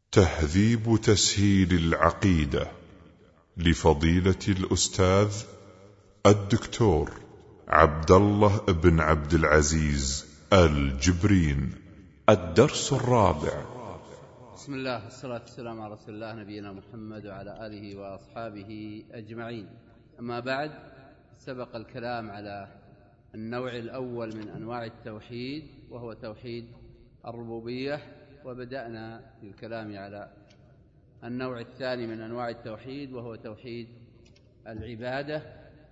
تهذيب تسهيل العقيدة لفضيلة الأستاذ الدكتور عبد الله بن عبد العزيز الجبرين. الدرس الرابع. بسم الله والصلاة والسلام على رسول الله نبينا محمد وعلى آله وأصحابه أجمعين. أما بعد، سبق الكلام على النوع الأول من أنواع التوحيد وهو توحيد الربوبية، وبدأنا في الكلام على النوع الثاني من أنواع التوحيد وهو توحيد العبادة،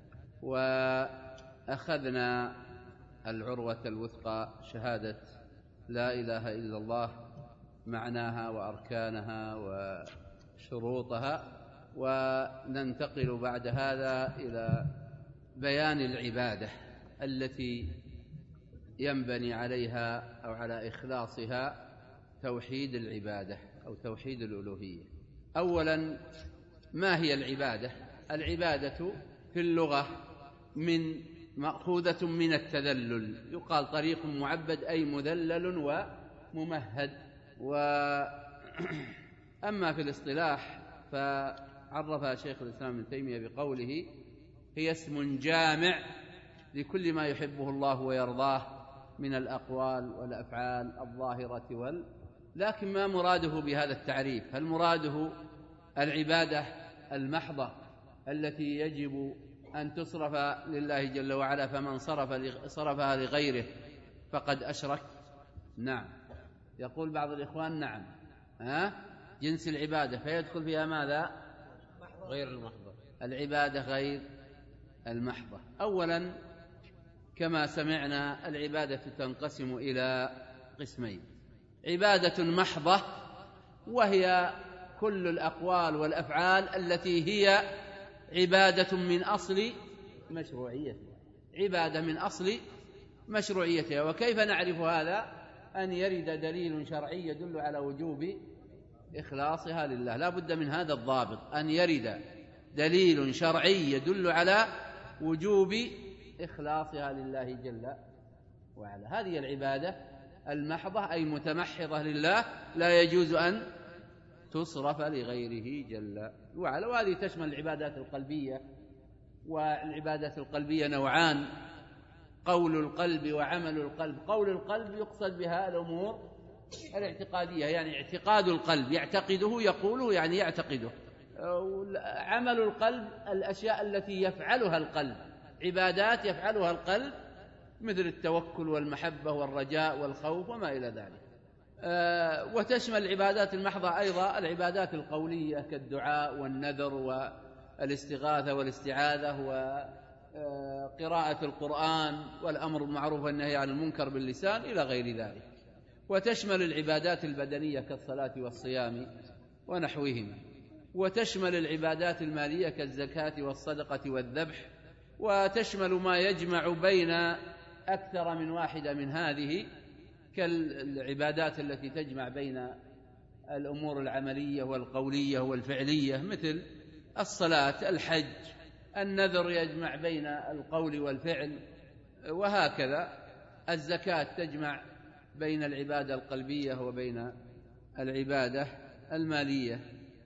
وأخذنا العروة الوثقى شهادة لا إله إلا الله، معناها وأركانها وشروطها، وننتقل بعد هذا إلى بيان العبادة التي ينبني عليها أو على إخلاصها توحيد العبادة أو توحيد الألوهية. أولا، ما هي العبادة؟ العبادة في اللغة مأخوذة من التذلل، يقال طريق معبد أي مذلل وممهد. أما في الاصطلاح فعرفها شيخ الإسلام ابن تيمية بقوله: هي اسم جامع لكل ما يحبه الله ويرضاه من الأقوال والأفعال الظاهرة لكن ما مراده بهذا التعريف؟ هل مراده العبادة المحضة التي يجب أن تصرف لله جل وعلا، فمن صرفها لغيره فقد أشرك؟ نعم. يقول بعض الإخوان نعم، جنس العبادة فيدخل فيها ماذا؟ غير المحضة، العبادة غير المحضة. أولا، كما سمعنا، العبادة تنقسم إلى قسمين: عبادة محضة، وهي كل الأقوال والأفعال التي هي عبادة من أصل مشروعيتها، عبادة من أصل مشروعيتها. وكيف نعرف هذا؟ أن يرد دليل شرعي يدل على وجوب إخلاصها لله. لا بد من هذا الضابط، أن يرد دليل شرعي يدل على وجوب إخلاصها لله جل وعلا. هذه العبادة المحضة أي متمحضة لله، لا يجوز أن تصرف لغيره جل وعلا. وهذه تشمل العبادات القلبية، والعبادات القلبية نوعان: قول القلب وعمل القلب. قول القلب يقصد بها الأمور الاعتقادية، يعني اعتقاد القلب، يعتقده، يقوله يعني يعتقده. عمل القلب الأشياء التي يفعلها القلب، عبادات يفعلها القلب مثل التوكل والمحبة والرجاء والخوف وما إلى ذلك. وتشمل العبادات المحضة أيضا العبادات القولية كالدعاء والنذر والاستغاثة والاستعاذة وقراءة القرآن والأمر بالمعروف والنهي عن المنكر باللسان إلى غير ذلك. وتشمل العبادات البدنية كالصلاة والصيام ونحوهما. وتشمل العبادات المالية كالزكاة والصدقة والذبح. وتشمل ما يجمع بين أكثر من واحدة من هذه كالعبادات التي تجمع بين الأمور العملية والقولية والفعلية مثل الصلاة، الحج، النذر يجمع بين القول والفعل، وهكذا. الزكاة تجمع بين العبادة القلبية وبين العبادة المالية.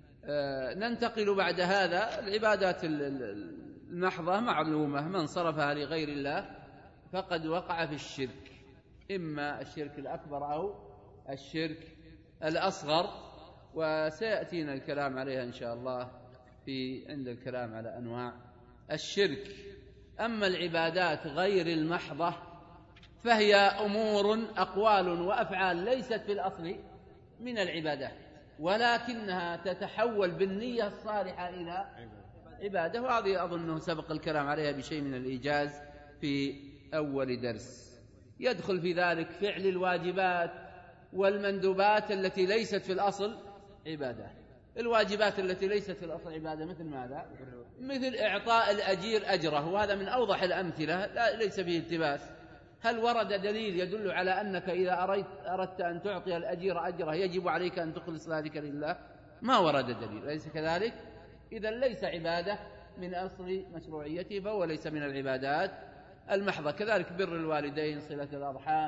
ننتقل بعد هذا العبادات المحضة معلومة: من صرفها لغير الله فقد وقع في الشرك، إما الشرك الأكبر أو الشرك الأصغر، وسيأتينا الكلام عليها إن شاء الله عند الكلام على أنواع الشرك. أما العبادات غير المحضة فهي أمور، أقوال وأفعال ليست في الأصل من العبادات، ولكنها تتحول بالنية الصالحة إلى عبادة. وهذه أظنه سبق الكلام عليها بشيء من الإيجاز في أول درس. يدخل في ذلك فعل الواجبات والمندوبات التي ليست في الأصل عبادة. الواجبات التي ليست في الأصل عبادة مثل ماذا؟ مثل إعطاء الأجير أجره، وهذا من أوضح الأمثلة، ليس فيه التباس. هل ورد دليل يدل على أنك إذا أردت أن تعطي الأجير أجره يجب عليك أن تخلص ذلك لله؟ ما ورد دليل، ليس كذلك. إذا ليس عبادة من أصل مشروعيته، فهو ليس من العبادات المحضة. كذلك بر الوالدين، صلة الأرحام،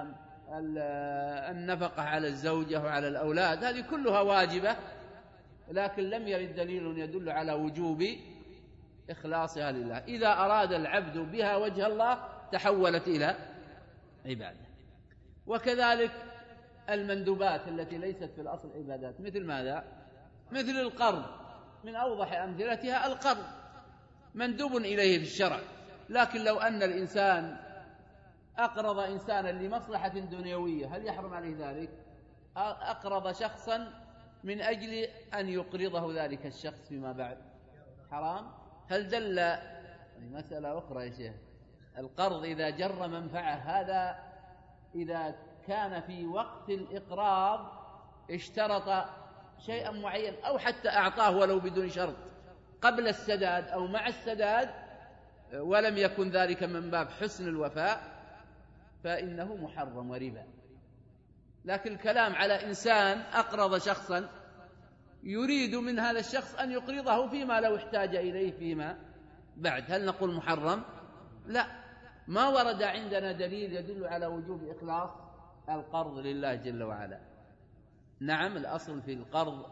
النفقة على الزوجة وعلى الأولاد، هذه كلها واجبة، لكن لم يرد دليل يدل على وجوب إخلاصها لله. إذا أراد العبد بها وجه الله تحولت إلى عبادة. وكذلك المندوبات التي ليست في الأصل عبادات، مثل ماذا؟ مثل القرض، من أوضح أمثلتها القرض مندوب إليه في الشرع، لكن لو أن الإنسان أقرض إنسانا لمصلحة دنيوية هل يحرم عليه ذلك؟ أقرض شخصا من أجل أن يقرضه ذلك الشخص فيما بعد، حرام؟ هل دل مسألة أخرى يا شيخ، القرض إذا جر منفعة، هذا إذا كان في وقت الإقراض اشترط شيئا معين أو حتى أعطاه ولو بدون شرط قبل السداد أو مع السداد ولم يكن ذلك من باب حسن الوفاء فإنه محرم وربا. لكن الكلام على إنسان أقرض شخصا يريد من هذا الشخص أن يقرضه فيما لو احتاج إليه فيما بعد، هل نقول محرم؟ لا، ما ورد عندنا دليل يدل على وجوب إخلاص القرض لله جل وعلا. نعم الأصل في القرض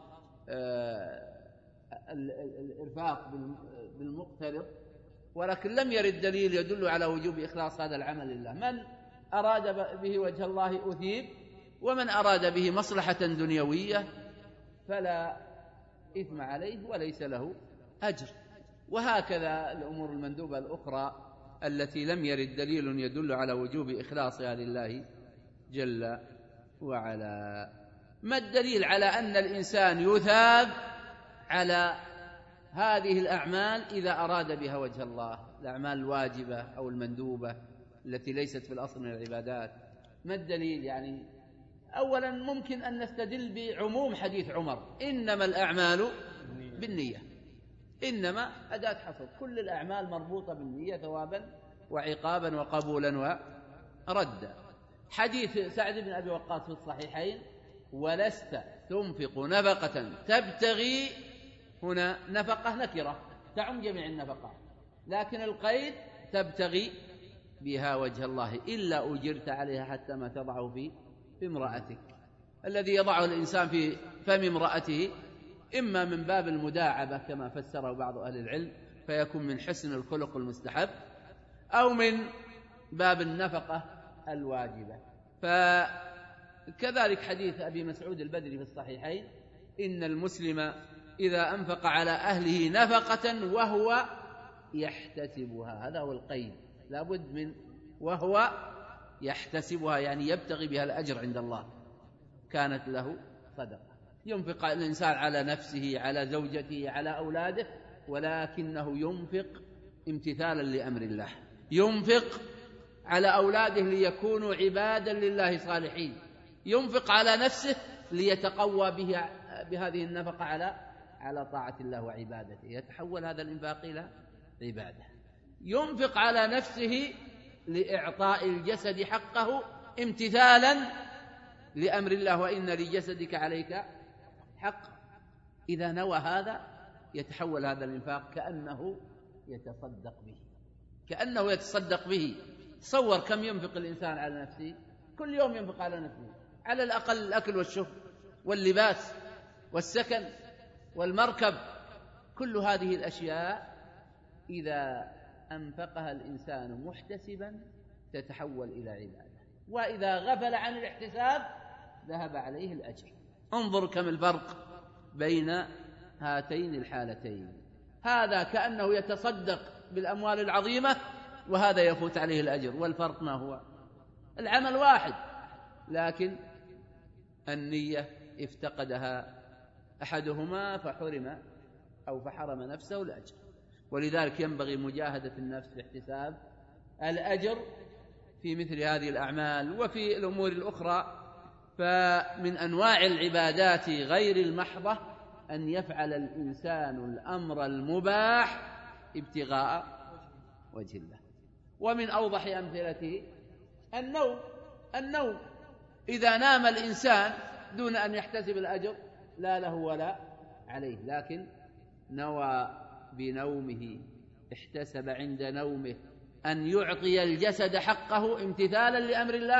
الإرفاق بالمقترض، ولكن لم يرد دليل يدل على وجوب إخلاص هذا العمل لله. من أراد به وجه الله أثيب، ومن أراد به مصلحة دنيوية فلا إثم عليه وليس له أجر. وهكذا الأمور المندوبة الأخرى التي لم يرد دليل يدل على وجوب إخلاصها لله جل وعلا. ما الدليل على أن الإنسان يثاب على هذه الأعمال إذا أراد بها وجه الله، الأعمال الواجبة أو المندوبة التي ليست في الأصل من العبادات؟ ما الدليل؟ يعني أولا ممكن أن نستدل بعموم حديث عمر إنما الأعمال بالنية، إنما أداة حصر، كل الأعمال مربوطة بالنية ثوابا وعقابا وقبولا وردا. حديث سعد بن أبي وقاص في الصحيحين ولست تنفق نفقة تبتغي، هنا نفقة نكرة تعم جميع النفقات، لكن القيد تبتغي بها وجه الله إلا أجرت عليها حتى ما تضعه في امرأتك. الذي يضعه الإنسان في فم امرأته إما من باب المداعبة كما فسره بعض أهل العلم فيكون من حسن الخلق المستحب، أو من باب النفقة الواجبة. فكذلك حديث أبي مسعود البدري في الصحيحين إن المسلم إذا أنفق على أهله نفقة وهو يحتسبها، هذا هو القيد، لابد من وهو يحتسبها، يعني يبتغي بها الأجر عند الله، كانت له صدقة. ينفق الإنسان على نفسه، على زوجته، على أولاده، ولكنه ينفق امتثالا لأمر الله، ينفق على أولاده ليكونوا عبادا لله صالحين، ينفق على نفسه ليتقوى بهذه النفقة على طاعة الله وعبادته، يتحول هذا الإنفاق إلى عبادة. ينفق على نفسه لإعطاء الجسد حقه امتثالا لأمر الله، وإن لجسدك عليك حق. إذا نوى هذا يتحول هذا الإنفاق كأنه يتصدق به، تصور كم ينفق الإنسان على نفسه، كل يوم ينفق على نفسه، على الأقل الأكل والشرب واللباس والسكن والمركب، كل هذه الأشياء إذا أنفقها الإنسان محتسبا تتحول إلى عبادة، وإذا غفل عن الاحتساب ذهب عليه الأجر. انظر كم الفرق بين هاتين الحالتين، هذا كأنه يتصدق بالأموال العظيمة وهذا يفوت عليه الأجر، والفرق ما هو؟ العمل واحد، لكن النية افتقدها أحدهما فحرم نفسه الأجر. ولذلك ينبغي مجاهدة النفس لاحتساب الأجر في مثل هذه الأعمال وفي الأمور الأخرى. فمن أنواع العبادات غير المحضة أن يفعل الإنسان الأمر المباح ابتغاء وجه الله. ومن أوضح أمثلته النوم، إذا نام الإنسان دون أن يحتسب الأجر لا له ولا عليه، لكن نوى بنومه، احتسب عند نومه أن يعطي الجسد حقه امتثالا لأمر الله،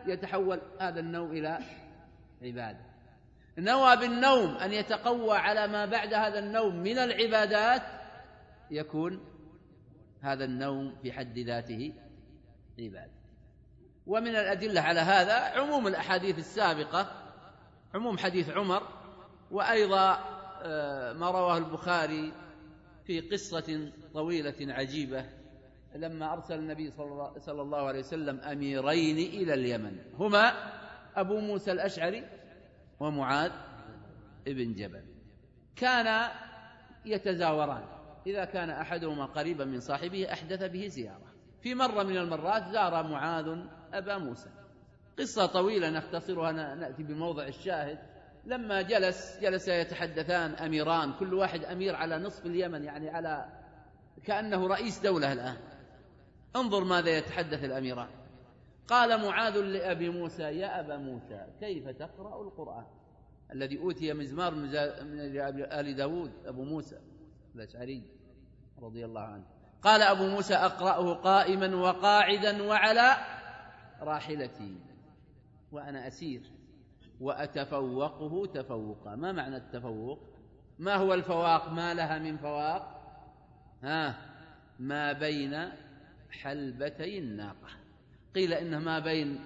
يتحول هذا النوم إلى عبادة. نوى بالنوم أن يتقوى على ما بعد هذا النوم من العبادات، يكون هذا النوم في حد ذاته عبادة. ومن الأدلة على هذا عموم الأحاديث السابقة، عموم حديث عمر، وأيضا ما رواه البخاري في قصة طويلة عجيبة لما أرسل النبي صلى الله عليه وسلم أميرين إلى اليمن، هما أبو موسى الأشعري ومعاذ ابن جبل. كان يتزاوران، إذا كان أحدهما قريبا من صاحبه أحدث به زيارة. في مرة من المرات زار معاذ أبا موسى. قصة طويلة نختصرها، نأتي بموضع الشاهد. لما جلس يتحدثان أميران، كل واحد أمير على نصف اليمن، يعني على كأنه رئيس دولة الآن. انظر ماذا يتحدث الأميران. قال معاذ لأبي موسى: يا أبا موسى، كيف تقرأ القرآن الذي أوتي مزمار من آل داود؟ أبو موسى الأشعري رضي الله عنه. قال أبو موسى: أقرأه قائما وقاعدا وعلى راحلتي، وأنا أسير، وأتفوقه تفوقا. ما معنى التفوق؟ ما هو الفواق؟ ما لها من فواق؟ ما بين حلبتي الناقة. قيل إنه ما بين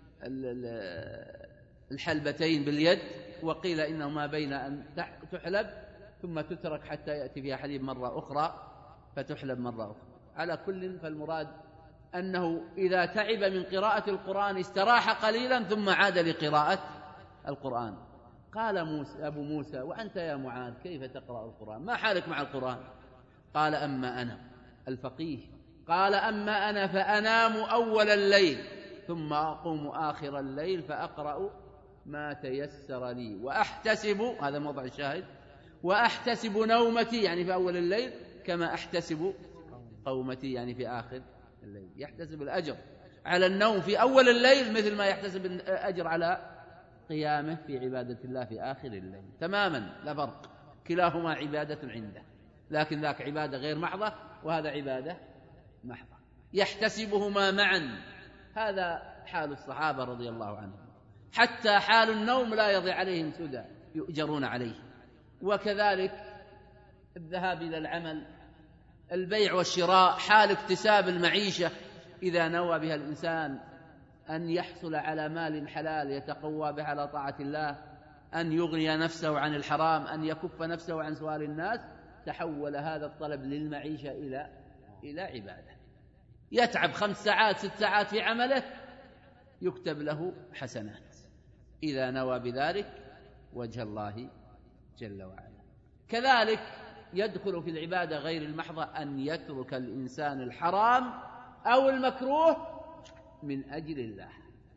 الحلبتين باليد، وقيل إنه ما بين أن تحلب ثم تترك حتى يأتي فيها حليب مرة أخرى فتحلب مرة أخرى. على كل، فالمراد أنه إذا تعب من قراءة القرآن استراح قليلا ثم عاد لقراءة القرآن. قال أبو موسى: وأنت يا معاذ كيف تقرأ القرآن؟ ما حالك مع القرآن؟ قال: أما أنا الفقيه، قال: أما أنا فأنام أول الليل ثم أقوم آخر الليل فأقرأ ما تيسر لي، وأحتسب، هذا موضع الشاهد، وأحتسب نومتي يعني في أول الليل كما أحتسب قومتي يعني في آخر الليل. يحتسب الأجر على النوم في أول الليل مثل ما يحتسب الأجر على قيامه في عبادة الله في آخر الليل، تماما لا فرق، كلاهما عبادة عنده، لكن ذاك عبادة غير محضة وهذا عبادة محضة، يحتسبهما معا. هذا حال الصحابة رضي الله عنهم، حتى حال النوم لا يضيع عليهم سدى، يؤجرون عليه. وكذلك الذهاب إلى العمل، البيع والشراء، حال اكتساب المعيشة، إذا نوى بها الإنسان أن يحصل على مال حلال يتقوى به على طاعة الله، أن يغني نفسه عن الحرام، أن يكف نفسه عن سؤال الناس، تحول هذا الطلب للمعيشة إلى عبادة. يتعب 5 ساعات 6 ساعات في عمله، يكتب له حسنات إذا نوى بذلك وجه الله جل وعلا. كذلك يدخل في العبادة غير المحضة أن يترك الإنسان الحرام أو المكروه من أجل الله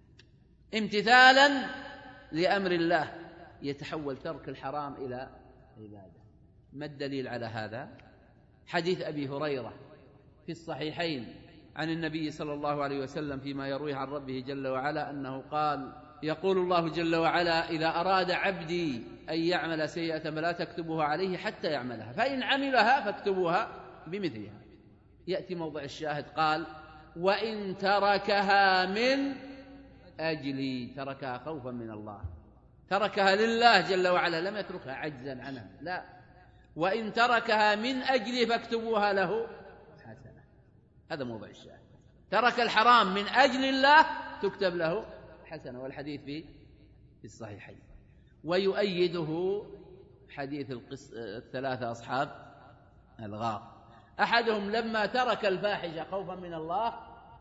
امتثالا لأمر الله، يتحول ترك الحرام إلى عبادة. ما الدليل على هذا؟ حديث أبي هريرة في الصحيحين عن النبي صلى الله عليه وسلم فيما يرويه عن ربه جل وعلا أنه قال: يقول الله جل وعلا: إذا أراد عبدي أن يعمل سيئة فلا تكتبوها عليه حتى يعملها، فإن عملها فاكتبوها بمثلها. يأتي موضع الشاهد، قال: وإن تركها من أجلي، تركها خوفا من الله، تركها لله جل وعلا، لم يتركها عجزا عنها، لا، وإن تركها من أجلي فاكتبوها له حسنة. هذا موضع الشاهد، ترك الحرام من أجل الله تكتب له حسنة، والحديث في الصحيحين. ويؤيده حديث 3 أصحاب الغار، أحدهم لما ترك الفاحشة خوفا من الله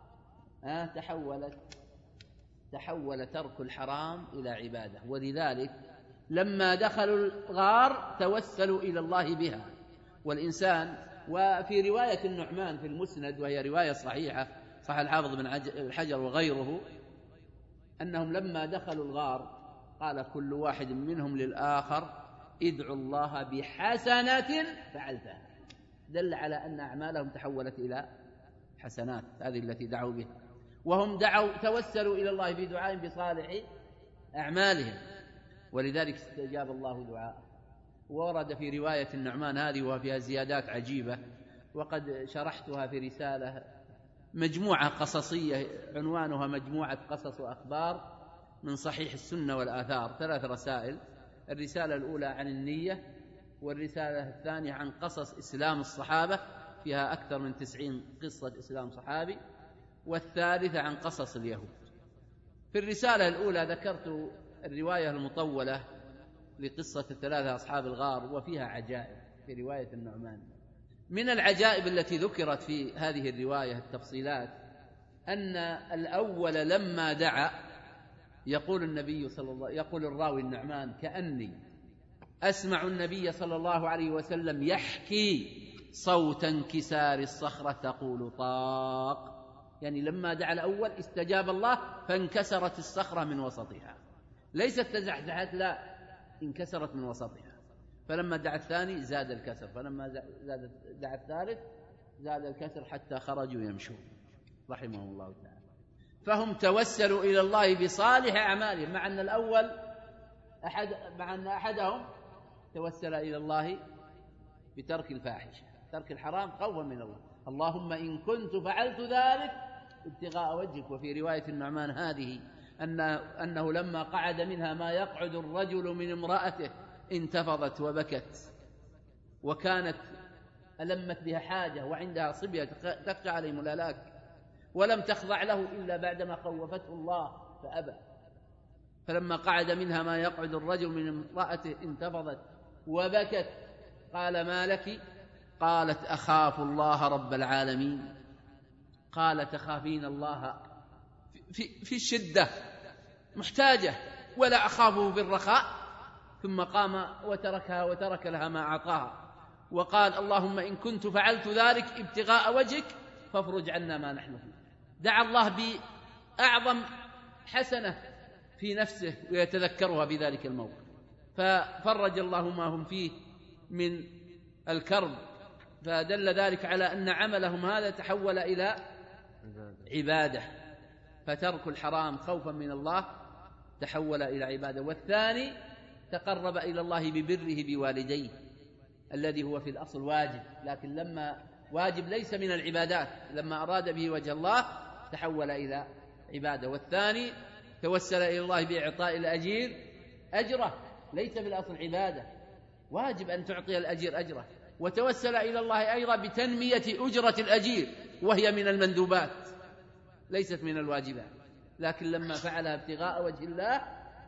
تحول ترك الحرام إلى عبادة، ولذلك لما دخلوا الغار توسلوا إلى الله بها. والإنسان، وفي رواية النعمان في المسند وهي رواية صحيحة صح الحافظ بن الحجر وغيره، أنهم لما دخلوا الغار قال كل واحد منهم للآخر: ادعوا الله بحسنة فعلتها. دل على أن أعمالهم تحولت إلى حسنات، هذه التي دعوا بها، وهم توسلوا إلى الله بدعاء بصالح أعمالهم، ولذلك استجاب الله دعاءه. ورد في رواية النعمان هذه وفيها زيادات عجيبة، وقد شرحتها في رسالة مجموعة قصصية عنوانها مجموعة قصص وأخبار من صحيح السنة والآثار، 3 رسائل. الرسالة الأولى عن النية، والرسالة الثانية عن قصص إسلام الصحابة، فيها أكثر من 90 قصة إسلام صحابي، والثالثة عن قصص اليهود. في الرسالة الأولى ذكرت الرواية المطولة لقصة 3 أصحاب الغار، وفيها عجائب في رواية النعمان. من العجائب التي ذكرت في هذه الرواية التفصيلات أن الأول لما دعا يقول النبي يقول الراوي النعمان: كأني أسمع النبي صلى الله عليه وسلم يحكي صوت انكسار الصخرة تقول طاق. يعني لما دعا الأول استجاب الله فانكسرت الصخرة من وسطها، ليست تزحزحت، لا، انكسرت من وسطها. فلما دعا الثاني زاد الكسر، فلما دعا الثالث زاد الكسر حتى خرجوا يمشون رحمهم الله تعالى. فهم توسلوا إلى الله بصالح أعمالهم، مع أن أحدهم توسل إلى الله بترك الفاحشة، ترك الحرام خوفا من الله. اللهم إن كنت فعلت ذلك ابتغاء وجهك. وفي رواية النعمان هذه أنه لما قعد منها ما يقعد الرجل من امرأته انتفضت وبكت، وكانت ألمت بها حاجة وعندها صبية تخشى عليهم الهلاك، ولم تخضع له إلا بعدما خوفته الله فأبى. فلما قعد منها ما يقعد الرجل من امرأته انتفضت وبكت. قال: ما لك؟ قالت: أخاف الله رب العالمين. قال: تخافين الله في الشدة محتاجة ولا أخافه في الرخاء؟ ثم قام وتركها وترك لها ما أعطاها وقال: اللهم إن كنت فعلت ذلك ابتغاء وجهك فافرج عنا ما نحن فيه. دعا الله بأعظم حسنة في نفسه ويتذكرها في ذلك الموقف، ففرج الله ما هم فيه من الكرب. فدل ذلك على أن عملهم هذا تحول إلى عبادة، فترك الحرام خوفا من الله تحول إلى عبادة. والثاني تقرب إلى الله ببره بوالديه، الذي هو في الأصل واجب، لكن لما واجب ليس من العبادات، لما أراد به وجه الله تحول إلى عبادة. والثاني توسل إلى الله بإعطاء الأجير أجره، ليس في الأصل عبادة، واجب أن تعطي الأجير أجره. وتوسل إلى الله أيضا بتنمية أجرة الأجير، وهي من المندوبات ليست من الواجبات، لكن لما فعلها ابتغاء وجه الله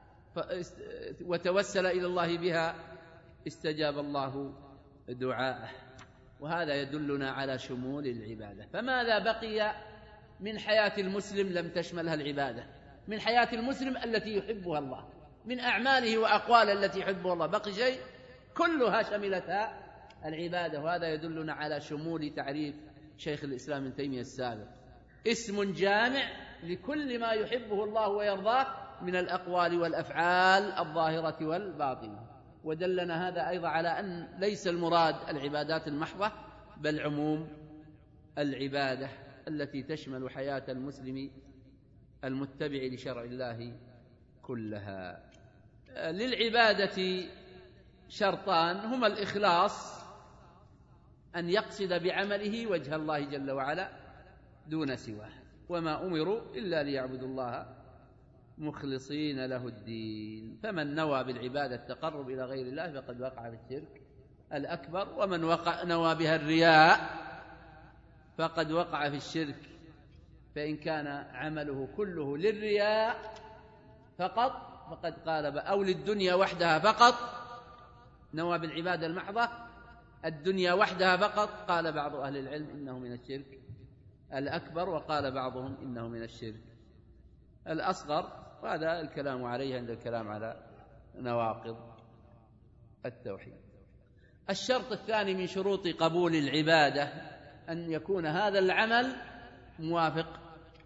وتوسل إلى الله بها استجاب الله دعاءه. وهذا يدلنا على شمول العبادة. فماذا بقي من حياة المسلم لم تشملها العبادة؟ من حياة المسلم التي يحبها الله، من أعماله وأقواله التي يحبها الله، بقي شيء؟ كلها شملتها العبادة. وهذا يدلنا على شمول تعريف شيخ الإسلام ابن تيمية السابق: اسم جامع لكل ما يحبه الله ويرضاه من الأقوال والأفعال الظاهرة والباطنة. ودلنا هذا أيضا على أن ليس المراد العبادات المحضة، بل عموم العبادة التي تشمل حياة المسلم المتبع لشرع الله كلها. للعبادة شرطان هما: الإخلاص، أن يقصد بعمله وجه الله جل وعلا دون سواه، وما أمروا إلا ليعبدوا الله مخلصين له الدين. فمن نوى بالعبادة التقرب إلى غير الله فقد وقع في الشرك الأكبر، ومن نوى بها الرياء فقد وقع في الشرك. فإن كان عمله كله للرياء فقط فقد قالب، أو للدنيا وحدها فقط، نوى بالعبادة المحضة الدنيا وحدها فقط، قال بعض أهل العلم إنه من الشرك الأكبر، وقال بعضهم إنه من الشرك الأصغر. وهذا الكلام عليه عند الكلام على نواقض التوحيد. الشرط الثاني من شروط قبول العبادة أن يكون هذا العمل موافق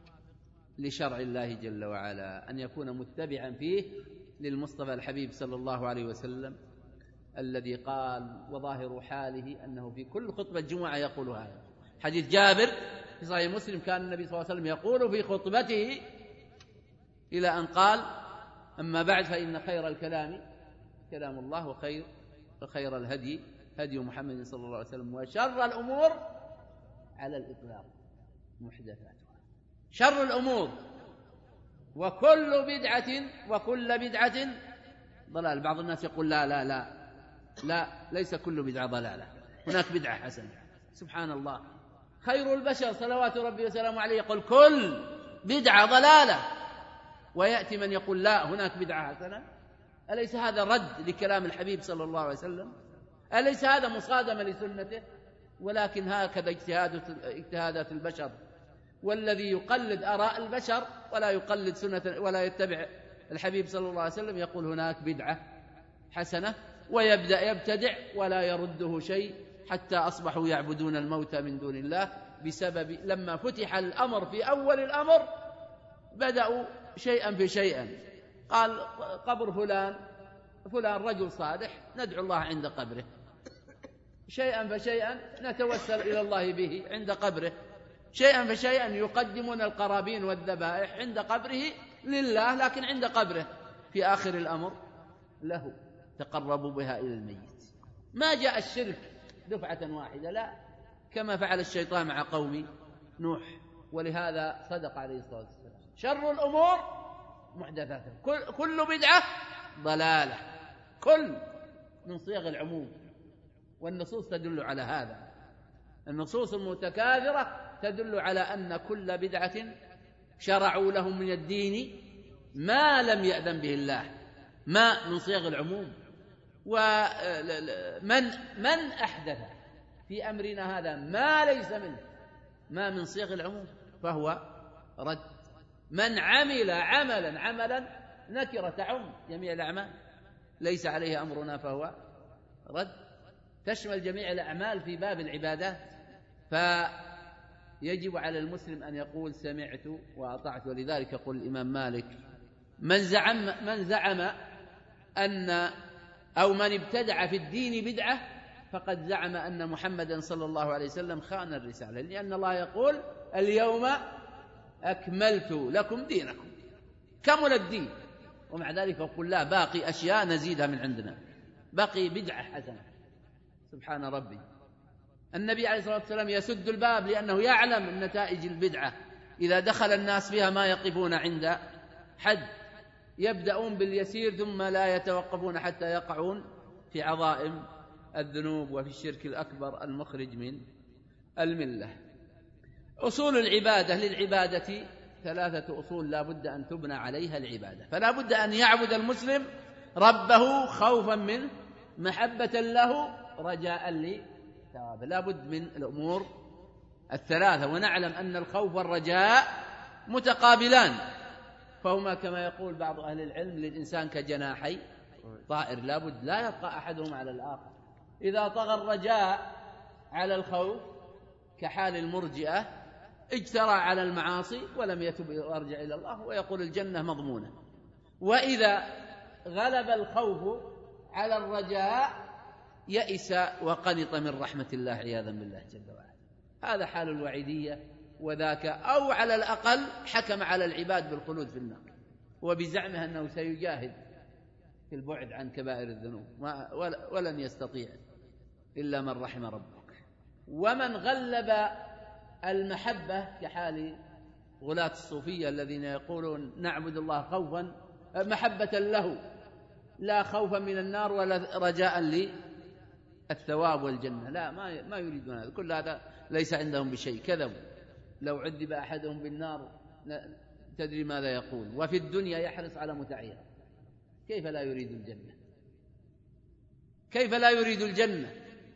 لشرع الله جل وعلا، أن يكون متبعا فيه للمصطفى الحبيب صلى الله عليه وسلم، الذي قال وظاهر حاله أنه في كل خطبة جمعة يقول هذا. حديث جابر في صحيح مسلم: كان النبي صلى الله عليه وسلم يقول في خطبته إلى أن قال: أما بعد فإن خير الكلام كلام الله، وخير الهدي هدي محمد صلى الله عليه وسلم، وشر الأمور على الإطلاق محدثاتها. شر الأمور وكل بدعة ضلال. بعض الناس يقول لا لا لا لا، ليس كل بدعة ضلالة، هناك بدعة حسنة. سبحان الله، خير البشر صلوات ربي وسلامه عليه يقول كل بدعة ضلالة، ويأتي من يقول لا هناك بدعة حسنة. أليس هذا رد لكلام الحبيب صلى الله عليه وسلم؟ أليس هذا مصادمة لسنته؟ ولكن هكذا اجتهادات البشر، والذي يقلد آراء البشر ولا يقلد سنة ولا يتبع الحبيب صلى الله عليه وسلم يقول هناك بدعة حسنة، ويبدأ يبتدع ولا يرده شيء، حتى أصبحوا يعبدون الموتى من دون الله بسبب لما فتح الأمر في أول الأمر بدأوا شيئا فشيئا. قال قبر فلان رجل صالح ندعو الله عند قبره، شيئا فشيئا نتوسل إلى الله به عند قبره، شيئا فشيئا يقدمون القرابين والذبائح عند قبره لله، لكن عند قبره في آخر الأمر له تقربوا بها إلى الميت. ما جاء الشرك دفعة واحدة، لا، كما فعل الشيطان مع قوم نوح. ولهذا صدق عليه الصلاة والسلام شر الأمور محدثاتها، كل بدعة ضلالة، كل من صيغ العموم، والنصوص تدل على هذا. النصوص المتكاثرة تدل على أن كل بدعة شرعوا لهم من الدين ما لم يأذن به الله، ما من صيغ العموم. ومن أحدث في أمرنا هذا ما ليس منه، ما من صيغ العموم، فهو رد. من عمل عملا نكرة تعم جميع الأعمال ليس عليه أمرنا فهو رد، تشمل جميع الأعمال في باب العبادات. فيجب على المسلم أن يقول سمعت وأطعت. ولذلك يقول الإمام مالك من زعم أن أو من ابتدع في الدين بدعة فقد زعم أن محمدا صلى الله عليه وسلم خان الرسالة، لأن الله يقول اليوم أكملت لكم دينكم، كمل الدين، ومع ذلك يقول لا باقي أشياء نزيدها من عندنا، باقي بدعة حسنة. سبحان ربي. النبي عليه الصلاة والسلام يسد الباب لأنه يعلم نتائج البدعة، إذا دخل الناس فيها ما يقفون عند حد، يبدأون باليسير ثم لا يتوقفون حتى يقعون في عظائم الذنوب وفي الشرك الأكبر المخرج من الملة. أصول العبادة للعبادة 3 أصول لا بد أن تبنى عليها العبادة. فلا بد أن يعبد المسلم ربه خوفا منه، محبة له، رجاء لثوابه. لا بد من الأمور 3. ونعلم أن الخوف والرجاء متقابلان، فهما كما يقول بعض أهل العلم للإنسان كجناحي طائر، لا بد لا يبقى أحدهم على الآخر. إذا طغى الرجاء على الخوف كحال المرجئة اجترى على المعاصي ولم يتب ويرجع إلى الله ويقول الجنة مضمونة. وإذا غلب الخوف على الرجاء يئس وقنط من رحمة الله عياذا بالله جل وعلا. هذا حال الوعيدية، وذاك أو على الأقل حكم على العباد بالخلود في النار، وبزعمه أنه سيجاهد في البعد عن كبائر الذنوب ولن يستطيع إلا من رحم ربك. ومن غلب المحبة كحال غلاة الصوفية الذين يقولون نعبد الله خوفا محبة له لا خوفا من النار ولا رجاء للثواب والجنة، لا ما يريدون هذا، كل هذا ليس عندهم بشيء، كذبوا. لو عذب أحدهم بالنار تدري ماذا يقول، وفي الدنيا يحرص على متعها، كيف لا يريد الجنة؟ كيف لا يريد الجنة؟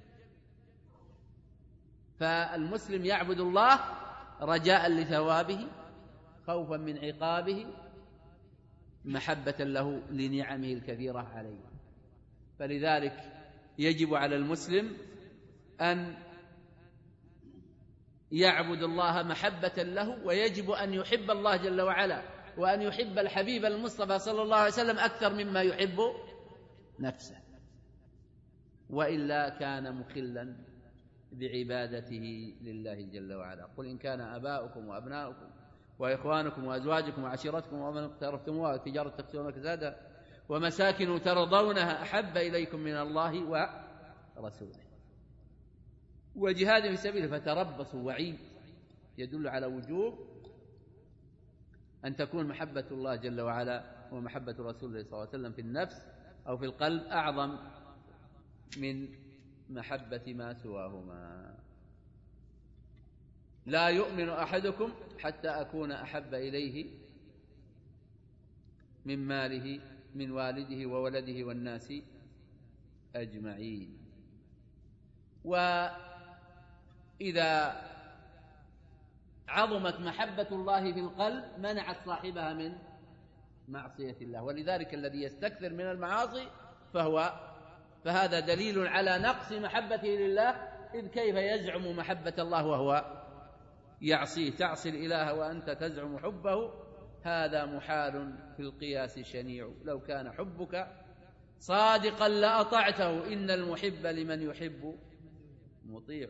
فالمسلم يعبد الله رجاء لثوابه، خوفا من عقابه، محبة له لنعمه الكثيرة عليه. فلذلك يجب على المسلم أن يعبد الله محبة له، ويجب أن يحب الله جل وعلا وأن يحب الحبيب المصطفى صلى الله عليه وسلم أكثر مما يحب نفسه، وإلا كان مخلا بعبادته لله جل وعلا. قل إن كان آباؤكم وأبناؤكم وإخوانكم وأزواجكم وعشيرتكم ومن اقترفتموها وتجارة تخشون كسادها ومساكن ترضونها أحب إليكم من الله ورسوله وجهاد في سبيله فتربصوا، وعيد يدل على وجوب أن تكون محبة الله جل وعلا ومحبة رسوله صلى الله عليه وسلم في النفس أو في القلب أعظم من محبة ما سواهما. لا يؤمن أحدكم حتى أكون أحب إليه من ماله من والده وولده والناس أجمعين. وإذا عظمت محبة الله في القلب منعت صاحبها من معصية الله، ولذلك الذي يستكثر من المعاصي فهذا دليل على نقص محبته لله، إذ كيف يزعم محبة الله وهو يعصيه؟ تعصي الإله وأنت تزعم حبه، هذا محال في القياس شنيع. لو كان حبك صادقا لأطعته، إن المحب لمن يحب مطيع.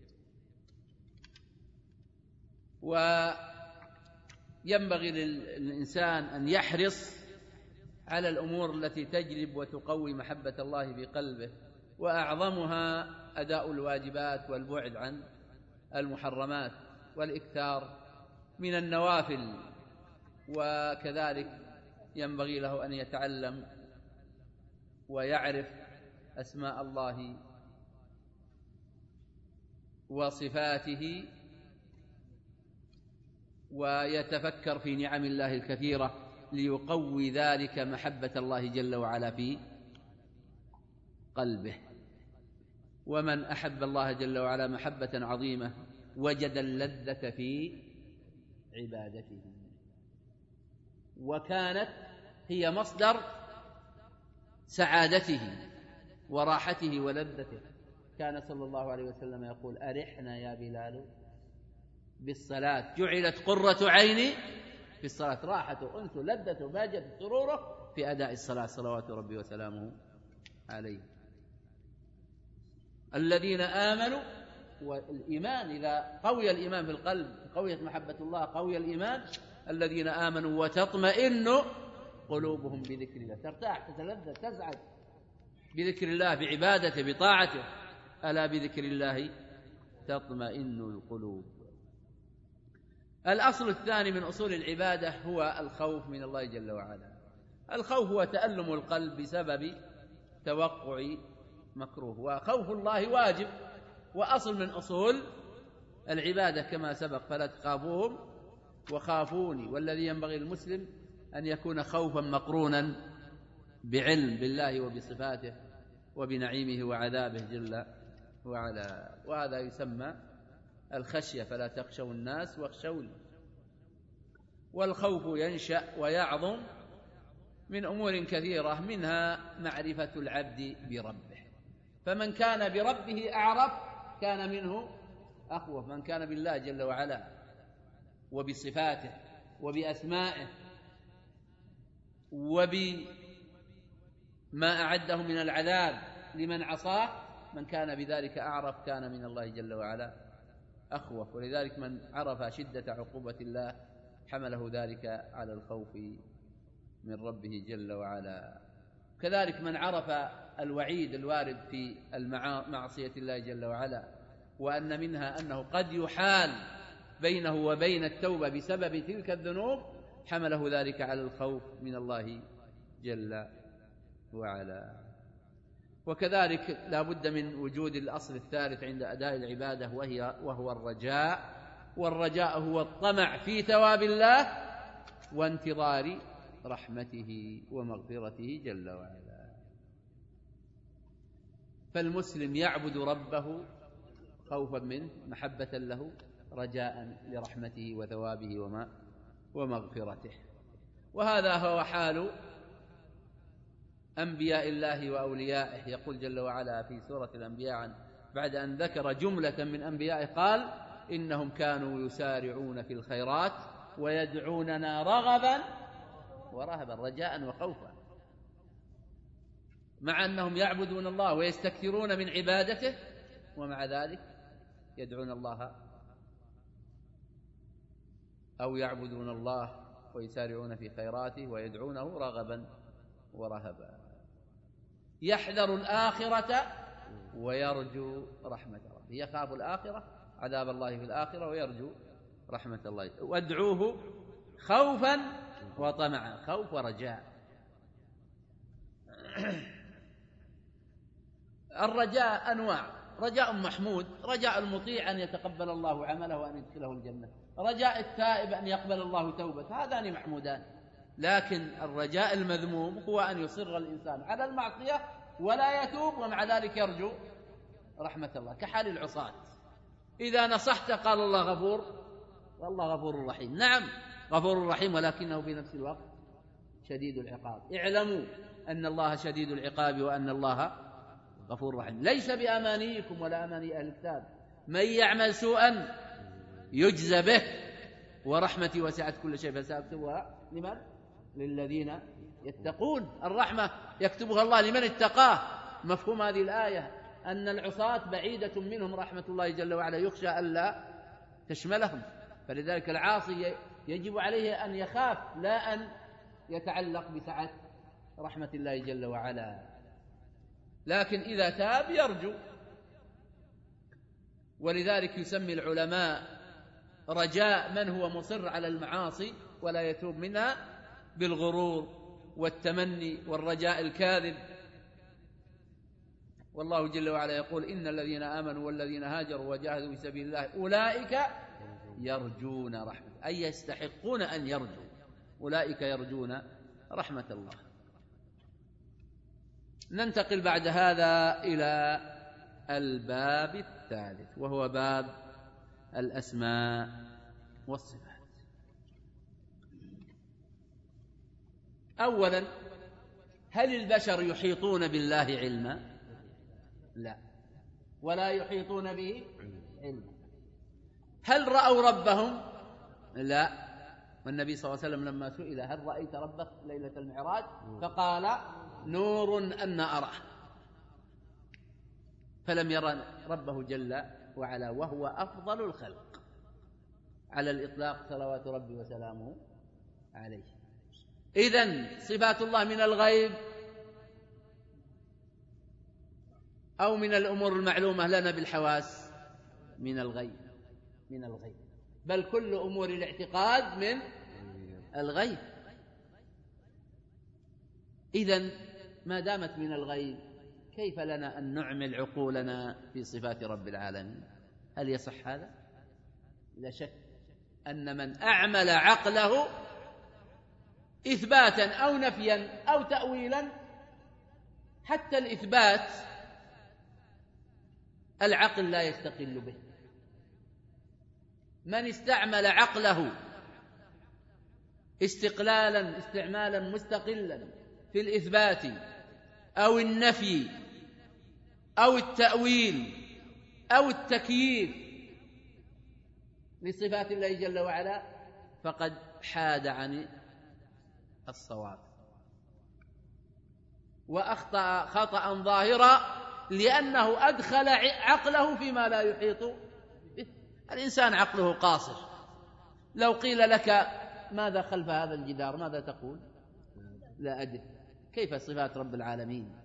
وينبغي للإنسان أن يحرص على الأمور التي تجلب وتقوي محبة الله في قلبه، وأعظمها أداء الواجبات والبعد عن المحرمات والإكثار من النوافل. وكذلك ينبغي له أن يتعلم ويعرف أسماء الله وصفاته، ويتفكر في نعم الله الكثيرة ليقوي ذلك محبة الله جل وعلا في قلبه. ومن أحب الله جل وعلا محبة عظيمة وجد اللذة في عبادته، وكانت هي مصدر سعادته وراحته ولذته. كان صلى الله عليه وسلم يقول: أرحنا يا بلال بالصلاة جعلت قرة عيني في الصلاة. راحته أنس لذته باجة سروره في أداء الصلاة صلوات ربي وسلامه عليه. الذين آمنوا، والإيمان إذا قوي الإيمان في القلب قويت محبة الله، قوي الإيمان. الذين آمنوا وتطمئن قلوبهم بذكر الله، ترتاح تتلذذ تسعد بذكر الله بعبادته بطاعته. ألا بذكر الله تطمئن القلوب. الأصل الثاني من أصول العبادة هو الخوف من الله جل وعلا. الخوف هو تألم القلب بسبب توقع مكروه، وخوف الله واجب وأصل من أصول العبادة كما سبق: فلا تخافوهم وخافوني. والذي ينبغي المسلم أن يكون خوفا مقرونا بعلم بالله وبصفاته وبنعيمه وعذابه جل وعلا، وهذا يسمى الخشية: فلا تخشوا الناس واخشوني. والخوف ينشأ ويعظم من أمور كثيرة، منها معرفة العبد بربه، فمن كان بربه أعرف كان منه أخوف. من كان بالله جل وعلا وبصفاته وبأسمائه وبما أعده من العذاب لمن عصاه، من كان بذلك أعرف كان من الله جل وعلا أخوف. ولذلك من عرف شدة عقوبة الله حمله ذلك على الخوف من ربه جل وعلا. كذلك من عرف الوعيد الوارد في معصية الله جل وعلا، وأن منها أنه قد يحال بينه وبين التوبة بسبب تلك الذنوب، حمله ذلك على الخوف من الله جل وعلا. وكذلك لا بد من وجود الأصل الثالث عند أداء العبادة، وهو الرجاء. والرجاء هو الطمع في ثواب الله وانتظار رحمته ومغفرته جل وعلا. فالمسلم يعبد ربه خوفا منه، محبة له، رجاء لرحمته وثوابه ومغفرته. وهذا هو حال أنبياء الله وأوليائه. يقول جل وعلا في سورة الأنبياء بعد أن ذكر جملة من أنبيائه قال: إنهم كانوا يسارعون في الخيرات ويدعوننا رغبا ورهبا، رجاء وخوفا، مع أنهم يعبدون الله ويستكثرون من عبادته، ومع ذلك يدعون الله أو يعبدون الله ويسارعون في خيراته ويدعونه رغبا ورهبا. يحذر الآخرة ويرجو رحمة ربه، يخاف الآخرة عذاب الله في الآخرة ويرجو رحمة الله. وادعوه خوفا وطمعا، خوف ورجاء. الرجاء أنواع: رجاء محمود، رجاء المطيع أن يتقبل الله عمله وأن يدخله الجنة، رجاء التائب أن يقبل الله توبته، هذان محمودان. لكن الرجاء المذموم هو أن يصر الإنسان على المعصية ولا يتوب ومع ذلك يرجو رحمة الله، كحال العصاة. إذا نصحت قال الله غفور، والله غفور رحيم. نعم غفور رحيم، ولكنه في نفس الوقت شديد العقاب. اعلموا أن الله شديد العقاب وأن الله غفور رحيم. ليس بأمانيكم ولا أماني أهل الكتاب، من يعمل سوءا يجزى به ورحمتي وسعت كل شيء فسأكتبها لمن؟ للذين يتقون. الرحمة يكتبها الله لمن اتقاه. مفهوم هذه الآية أن العصاة بعيدة منهم رحمة الله جل وعلا، يخشى ألا تشملهم. فلذلك العاصي يجب عليه أن يخاف لا أن يتعلق بسعة رحمة الله جل وعلا. لكن إذا تاب يرجو. ولذلك يسمي العلماء رجاء من هو مصر على المعاصي ولا يتوب منها بالغرور والتمني والرجاء الكاذب. والله جل وعلا يقول: إن الذين آمنوا والذين هاجروا وجاهدوا في سبيل الله أولئك يرجون رحمة، أي يستحقون أن يرجوا، أولئك يرجون رحمة الله. ننتقل بعد هذا إلى الباب الثالث، وهو باب الأسماء والصفات. أولا، هل البشر يحيطون بالله علما؟ لا، ولا يحيطون به علما. هل رأوا ربهم؟ لا. والنبي صلى الله عليه وسلم لما سئل: هل رأيت ربك ليلة المعراج؟ فقال: نور أن أراه. فلم يرى ربه جل وعلا، وهو أفضل الخلق على الإطلاق صلوات ربي وسلامه عليه. إذن صفات الله من الغيب أو من الأمور المعلومة لنا بالحواس؟ من الغيب، من الغيب، بل كل أمور الاعتقاد من الغيب. إذن ما دامت من الغيب كيف لنا أن نعمل عقولنا في صفات رب العالمين؟ هل يصح هذا؟ لا شك أن من أعمل عقله إثباتا أو نفيا أو تأويلا، حتى الإثبات العقل لا يستقل به. من استعمل عقله استعمالا مستقلا في الإثبات أو النفي أو التأويل أو التكييف لصفات الله جل وعلا، فقد حاد عن الصواب وأخطأ خطأ ظاهرا، لأنه أدخل عقله فيما لا يحيط به. الإنسان عقله قاصر. لو قيل لك: ماذا خلف هذا الجدار؟ ماذا تقول؟ لا أدري. كيف صفات رب العالمين؟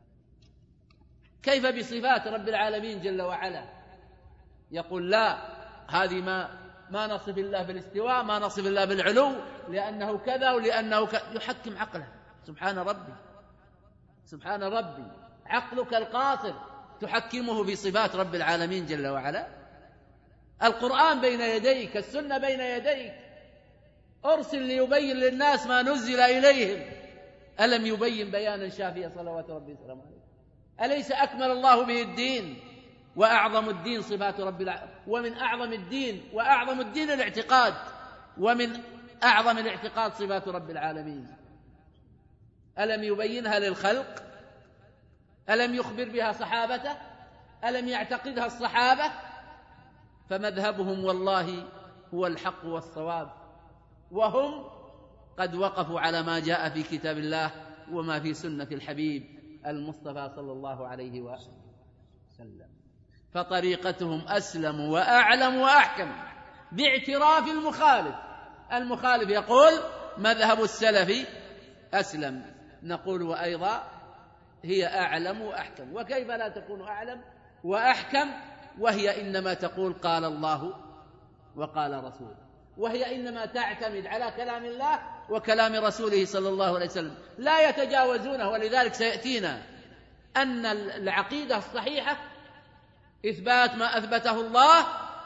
كيف بصفات رب العالمين جل وعلا؟ يقول: لا، هذه ما نصف الله بالاستواء، ما نصف الله بالعلو، لأنه كذا ولأنه كذا. يحكم عقله. سبحان ربي، سبحان ربي، عقلك القاصر تحكمه في صفات رب العالمين جل وعلا. القرآن بين يديك، السنة بين يديك، أرسل ليبين للناس ما نزل إليهم، ألم يبين بيانا شافيا صلوات ربي وسلامه عليه؟ أليس أكمل الله به الدين؟ وأعظم الدين صفات رب العالمين، ومن أعظم الدين وأعظم الدين الاعتقاد، ومن أعظم الاعتقاد صفات رب العالمين. ألم يبينها للخلق؟ ألم يخبر بها صحابته؟ ألم يعتقدها الصحابة؟ فمذهبهم والله هو الحق والصواب، وهم قد وقفوا على ما جاء في كتاب الله وما في سنة الحبيب المصطفى صلى الله عليه وسلم. فطريقتهم أسلم وأعلم وأحكم باعتراف المخالف. المخالف يقول: مذهب السلف أسلم، نقول وأيضا هي أعلم وأحكم. وكيف لا تكون أعلم وأحكم وهي إنما تقول قال الله وقال رسوله، وهي إنما تعتمد على كلام الله وكلام رسوله صلى الله عليه وسلم، لا يتجاوزونه. ولذلك سيأتينا أن العقيدة الصحيحة إثبات ما أثبته الله،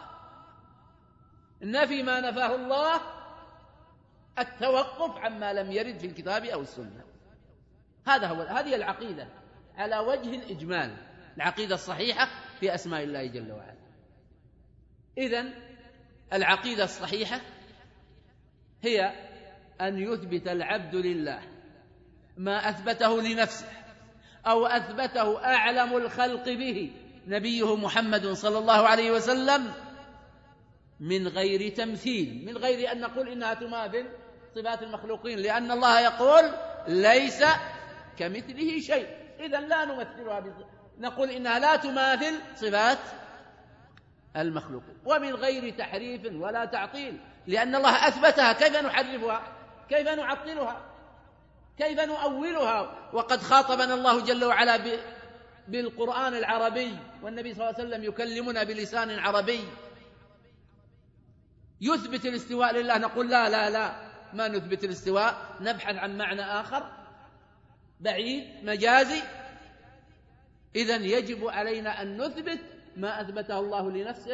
نفي ما نفاه الله، التوقف عما لم يرد في الكتاب أو السنة. هذه العقيدة على وجه الإجمال، العقيدة الصحيحة في أسماء الله جل وعلا. إذن العقيدة الصحيحة هي أن يثبت العبد لله ما أثبته لنفسه أو أثبته أعلم الخلق به نبيه محمد صلى الله عليه وسلم، من غير تمثيل، من غير أن نقول إنها تماثل صفات المخلوقين، لأن الله يقول ليس كمثله شيء، إذن لا نمثلها نقول إنها لا تماثل صفات المخلوقين. ومن غير تحريف ولا تعطيل، لأن الله أثبتها، كيف نحرفها؟ كيف نعطلها؟ كيف نؤولها؟ وقد خاطبنا الله جل وعلا بالقرآن العربي، والنبي صلى الله عليه وسلم يكلمنا بلسان عربي. يثبت الاستواء لله، نقول لا لا لا، ما نثبت الاستواء، نبحث عن معنى آخر بعيد مجازي. إذن يجب علينا أن نثبت ما أثبته الله لنفسه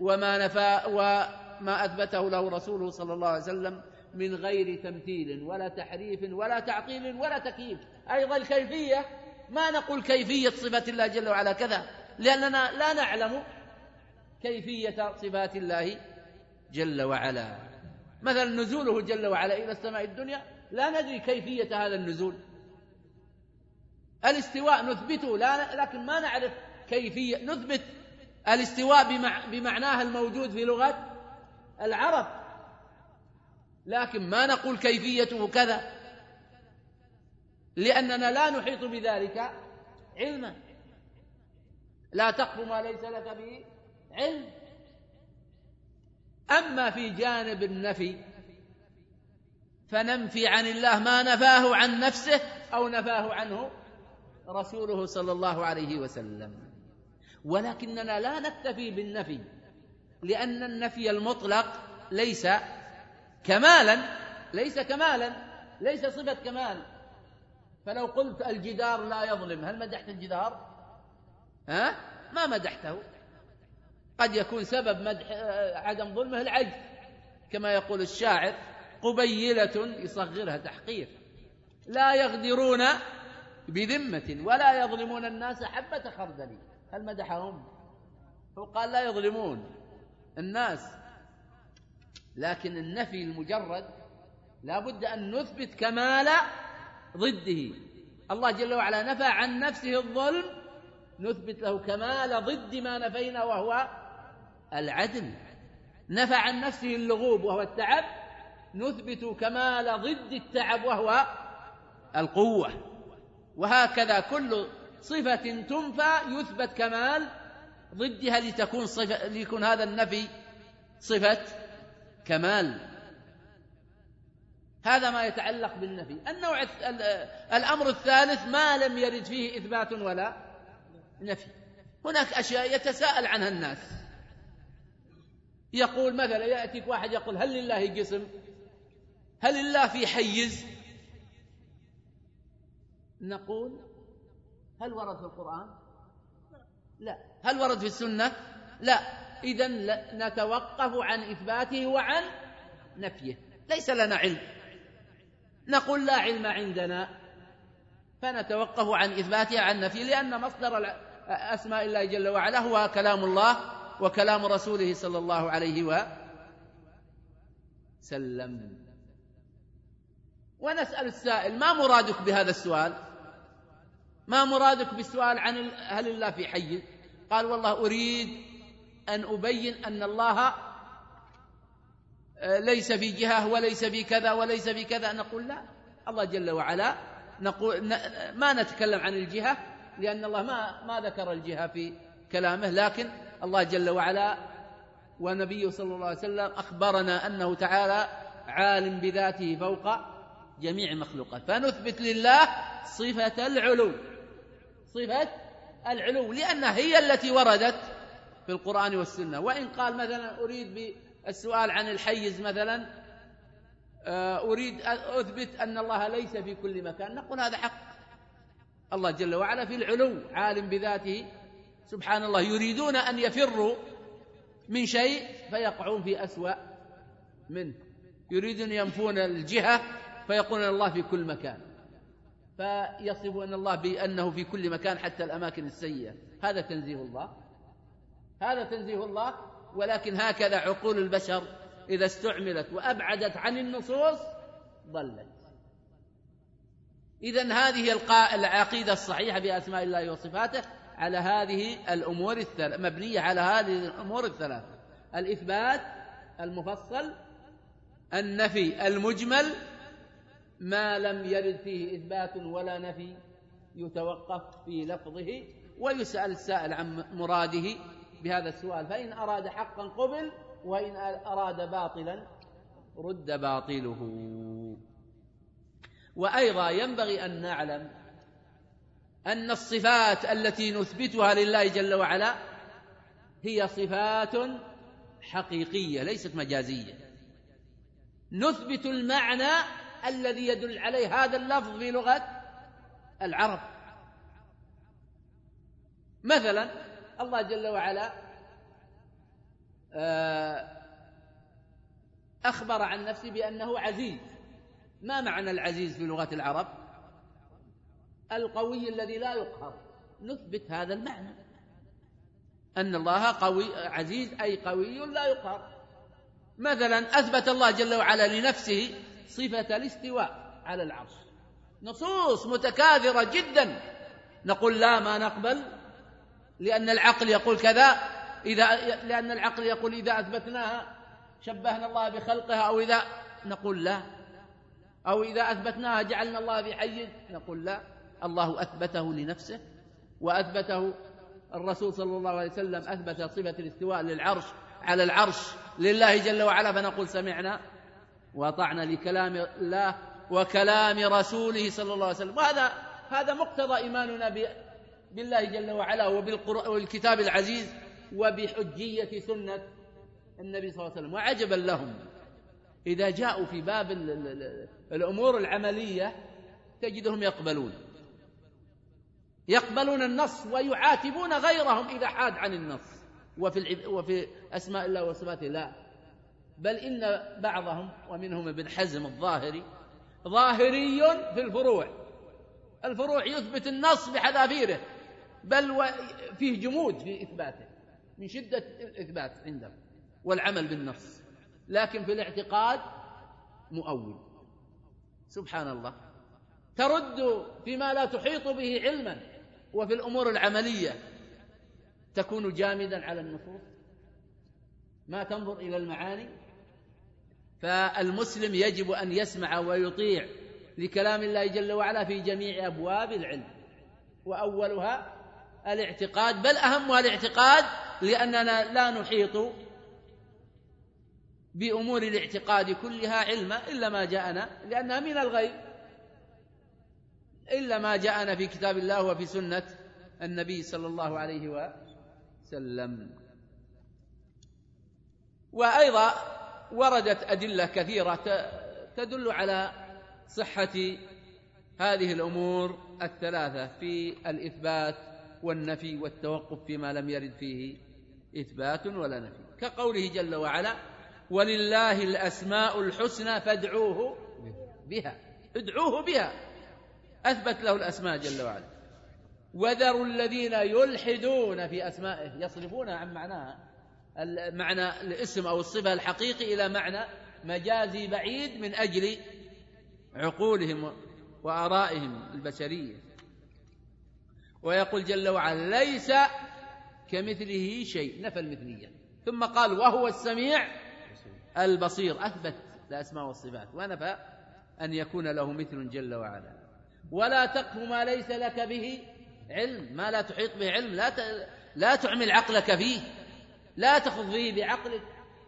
وما أثبته له رسوله صلى الله عليه وسلم، من غير تمثيل ولا تحريف ولا تعطيل ولا تكييف. أيضا الكيفية، ما نقول كيفية صفات الله جل وعلا كذا، لأننا لا نعلم كيفية صفات الله جل وعلا. مثلا نزوله جل وعلا إلى السماء الدنيا، لا ندري كيفية هذا النزول. الاستواء نثبته لكن ما نعرف كيفية. نثبت الاستواء بمعناه الموجود في لغة العرب، لكن ما نقول كيفيته كذا، لأننا لا نحيط بذلك علما. لا تقف ما ليس لك به علم. أما في جانب النفي فننفي عن الله ما نفاه عن نفسه أو نفاه عنه رسوله صلى الله عليه وسلم. ولكننا لا نكتفي بالنفي، لأن النفي المطلق ليس كمالا، ليس صفة كمال. فلو قلت الجدار لا يظلم، هل مدحت الجدار؟ ما مدحته. قد يكون سبب مدح عدم ظلمه العجز، كما يقول الشاعر: قبيلة يصغرها تحقير، لا يغدرون بذمة ولا يظلمون الناس حبة خردل. هل مدحهم؟ هو قال لا يظلمون الناس. لكن النفي المجرد لا بد أن نثبت كمال ضده. الله جل وعلا نفى عن نفسه الظلم، نثبت له كمال ضد ما نفينا وهو العدل. نفى عن نفسه اللغوب وهو التعب، نثبت كمال ضد التعب وهو القوة. وهكذا كل صفة تنفى يثبت كمال ضدها ليكون هذا النفي صفة كمال. هذا ما يتعلق بالنفي. الأمر الثالث ما لم يرد فيه إثبات ولا نفي. هناك أشياء يتساءل عنها الناس. يقول مثلا، يأتيك واحد يقول: هل لله جسم؟ هل لله في حيز؟ نقول: هل ورد في القرآن؟ لا. هل ورد في السنة؟ لا. إذن نتوقف عن إثباته وعن نفيه، ليس لنا علم. نقول: لا علم عندنا، فنتوقف عن إثباته عن نفيه، لأن مصدر أسماء الله جل وعلا هو كلام الله وكلام رسوله صلى الله عليه وسلم. ونسأل السائل: ما مرادك بهذا السؤال؟ ما مرادك بالسؤال عن هل الله في حيز؟ قال: والله أريد أن أبين أن الله ليس في جهة وليس في كذا وليس في كذا. نقول: لا، الله جل وعلا نقول ما نتكلم عن الجهة، لأن الله ما ذكر الجهة في كلامه، لكن الله جل وعلا ونبيه صلى الله عليه وسلم أخبرنا أنه تعالى عالم بذاته فوق جميع المخلوقات. فنثبت لله صفة العلو، لأنها هي التي وردت في القرآن والسنة. وإن قال مثلا: أريد السؤال عن الحيز مثلا، أريد أثبت أن الله ليس في كل مكان، نقول هذا حق. الله جل وعلا في العلو عالم بذاته سبحان الله. يريدون أن يفروا من شيء فيقعون في أسوأ منه، يريدون ينفون الجهة فيقولون الله في كل مكان، فيصفون الله بأنه في كل مكان حتى الأماكن السيئة. هذا تنزيه الله، هذا تنزيه الله. ولكن هكذا عقول البشر إذا استعملت وأبعدت عن النصوص ضلت. إذن هذه العقيدة الصحيحة بأسماء الله وصفاته على هذه الأمور الثلاث، مبنية على هذه الأمور الثلاث: الإثبات المفصل، النفي المجمل ما لم يرد فيه إثبات ولا نفي يتوقف في لفظه، ويسأل السائل عن مراده بهذا السؤال، فإن أراد حقا قبل، وإن أراد باطلا رد باطله. وأيضا ينبغي أن نعلم أن الصفات التي نثبتها لله جل وعلا هي صفات حقيقية ليست مجازية. نثبت المعنى الذي يدل عليه هذا اللفظ في لغة العرب. مثلا الله جل وعلا أخبر عن نفسه بأنه عزيز. ما معنى العزيز في لغة العرب؟ القوي الذي لا يقهر. نثبت هذا المعنى أن الله قوي عزيز، أي قوي لا يقهر. مثلا أثبت الله جل وعلا لنفسه صفة الاستواء على العرش، نصوص متكاثرة جدا، نقول لا، ما نقبل، لأن العقل يقول كذا، لأن العقل يقول إذا أثبتناها شبهنا الله بخلقها، أو إذا نقول لا، أو إذا أثبتناها جعلنا الله بحيز، نقول لا. الله أثبته لنفسه، وأثبته الرسول صلى الله عليه وسلم أثبت صفة الاستواء للعرش على العرش لله جل وعلا، فنقول سمعنا وأطعنا لكلام الله وكلام رسوله صلى الله عليه وسلم. وهذا مقتضى إيماننا بالله جل وعلا والكتاب العزيز وبحجية سنة النبي صلى الله عليه وسلم. وعجبا لهم إذا جاءوا في باب الأمور العملية تجدهم يقبلون النص ويعاتبون غيرهم إذا حاد عن النص. وفي أسماء الله وصفاته لا، بل إن بعضهم ومنهم ابن حزم الظاهري ظاهري في الفروع يثبت النص بحذافيره، بل فيه جمود في إثباته من شدة الإثبات عنده والعمل بالنص، لكن في الاعتقاد مؤول. سبحان الله، ترد فيما لا تحيط به علما، وفي الأمور العملية تكون جامدا على النصوص، ما تنظر إلى المعاني. فالمسلم يجب أن يسمع ويطيع لكلام الله جل وعلا في جميع أبواب العلم، وأولها الاعتقاد، بل أهمها الاعتقاد، لأننا لا نحيط بأمور الاعتقاد كلها علما إلا ما جاءنا، لأنها من الغيب، إلا ما جاءنا في كتاب الله وفي سنة النبي صلى الله عليه وسلم. وأيضا وردت أدلة كثيرة تدل على صحة هذه الأمور الثلاثة في الإثبات والنفي والتوقف فيما لم يرد فيه إثبات ولا نفي، كقوله جل وعلا: ولله الأسماء الحسنى فادعوه بها. ادعوه بها، أثبت له الأسماء جل وعلا. وذروا الذين يلحدون في أسمائه، يصرفون عن معناها، معنى الاسم أو الصفة الحقيقي إلى معنى مجازي بعيد من أجل عقولهم وآرائهم البشرية. ويقول جل وعلا: ليس كمثله شيء، نفى المثلية، ثم قال: وهو السميع البصير، أثبت الأسماء والصفات ونفى أن يكون له مثل جل وعلا. ولا تقف ما ليس لك به علم، ما لا تحيط به علم لا تعمل عقلك فيه، لا تخض فيه بعقلك.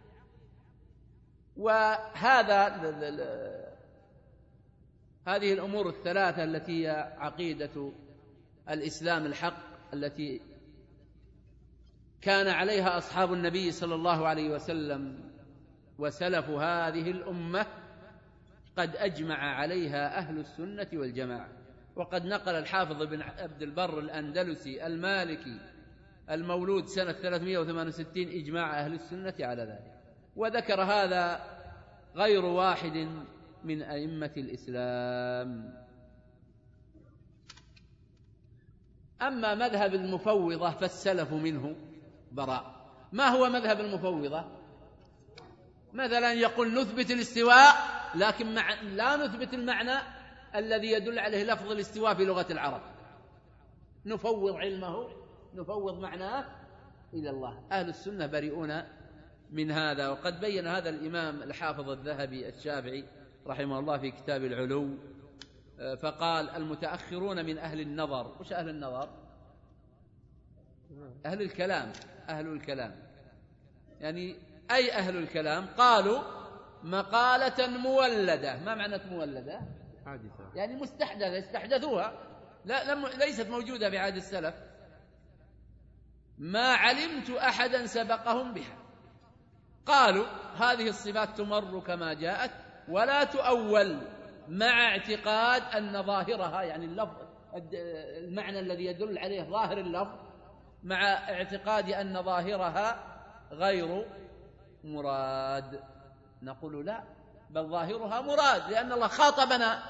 هذه الأمور الثلاثة التي هي عقيدة الإسلام الحق، التي كان عليها أصحاب النبي صلى الله عليه وسلم وسلف هذه الأمة قد أجمع عليها أهل السنة والجماعة. وقد نقل الحافظ بن عبد البر الأندلسي المالكي المولود سنة 368 إجماع أهل السنة على ذلك، وذكر هذا غير واحد من أئمة الإسلام. أما مذهب المفوضة فالسلف منه براء. ما هو مذهب المفوضة؟ مثلا يقول نثبت الاستواء لكن لا نثبت المعنى الذي يدل عليه لفظ الاستواء في لغة العرب، نفوض علمه، نفوض معناه إلى الله. أهل السنة بريئون من هذا، وقد بين هذا الإمام الحافظ الذهبي الشافعي رحمه الله في كتاب العلو، فقال المتأخرون من أهل النظر. وش أهل النظر؟ أهل الكلام. أهل الكلام يعني أي أهل الكلام؟ قالوا مقالة مولدة. ما معنى مولدة؟ حادثة، يعني مستحدثة، استحدثوها، ليست موجودة في عهد السلف. ما علمت أحدا سبقهم بها. قالوا هذه الصفات تمر كما جاءت ولا تؤول، مع اعتقاد أن ظاهرها، يعني اللفظ المعنى الذي يدل عليه ظاهر اللفظ، مع اعتقاد أن ظاهرها غير مراد. نقول لا، بل ظاهرها مراد، لأن الله خاطبنا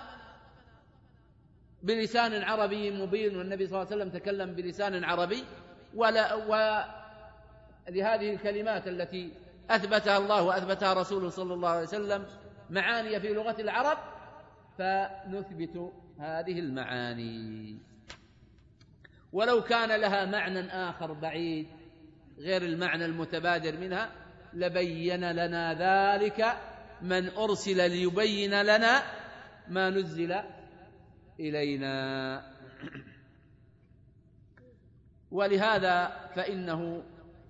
بلسان عربي مبين، والنبي صلى الله عليه وسلم تكلم بلسان عربي، ولهذه الكلمات التي أثبتها الله وأثبتها رسوله صلى الله عليه وسلم معاني في لغة العرب، فنثبت هذه المعاني. ولو كان لها معنى آخر بعيد غير المعنى المتبادر منها لبين لنا ذلك من أرسل ليبين لنا ما نزل إلينا. ولهذا فإنه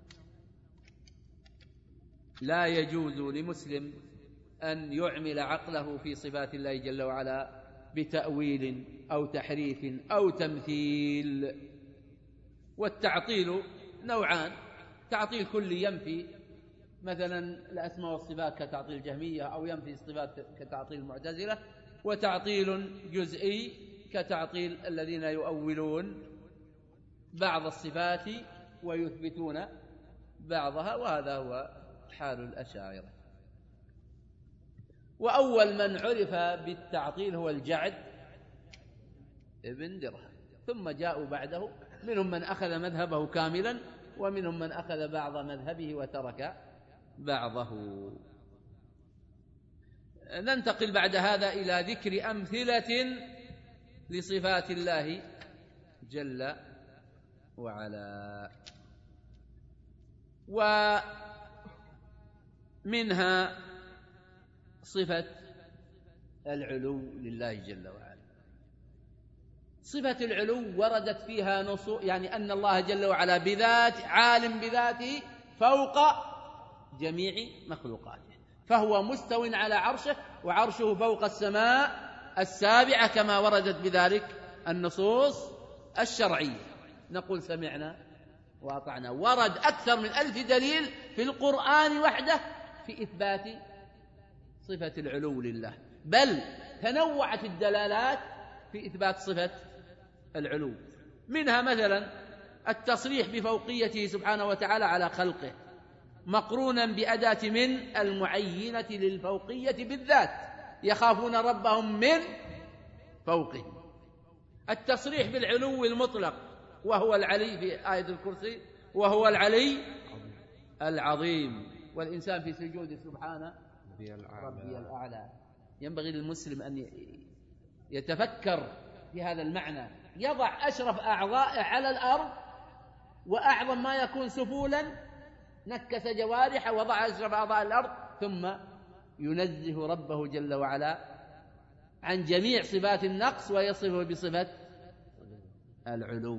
لا يجوز لمسلم أن يعمل عقله في صفات الله جل وعلا بتأويل أو تحريف أو تمثيل. والتعطيل نوعان: تعطيل كلي ينفي مثلا الأسماء والصفات كتعطيل الجهمية، أو ينفي الصفات كتعطيل المعتزلة، وتعطيل جزئي كتعطيل الذين يؤولون بعض الصفات ويثبتون بعضها، وهذا هو حال الأشاعرة. وأول من عرف بالتعطيل هو الجعد ابن درهم، ثم جاءوا بعده، منهم من أخذ مذهبه كاملا، ومنهم من أخذ بعض مذهبه وترك بعضه. ننتقل بعد هذا إلى ذكر أمثلة لصفات الله جل وعلا. ومنها صفة العلو لله جل وعلا. صفة العلو وردت فيها نصوص، يعني أن الله جل وعلا بذات عالم بذاته فوق جميع مخلوقاته، فهو مستو على عرشه، وعرشه فوق السماء السابعة كما وردت بذلك النصوص الشرعية. نقول سمعنا وأطعنا. ورد أكثر من 1000 دليل في القرآن وحده في إثبات صفة العلو لله، بل تنوعت الدلالات في إثبات صفة العلو. منها مثلا التصريح بفوقيته سبحانه وتعالى على خلقه، مقرونا بأداة من المعينة للفوقية بالذات، يخافون ربهم من فوقهم. التصريح بالعلو المطلق، وهو العلي في آية الكرسي، وهو العلي العظيم، والإنسان في سجود سبحانه ربي الأعلى. ينبغي للمسلم أن يتفكر في هذا المعنى، يضع أشرف أعضاء على الأرض، وأعظم ما يكون سفولا، نكس جوارحه وضع أشرف أعضاء الأرض، ثم ينزه ربه جل وعلا عن جميع صفات النقص ويصفه بصفة العلو.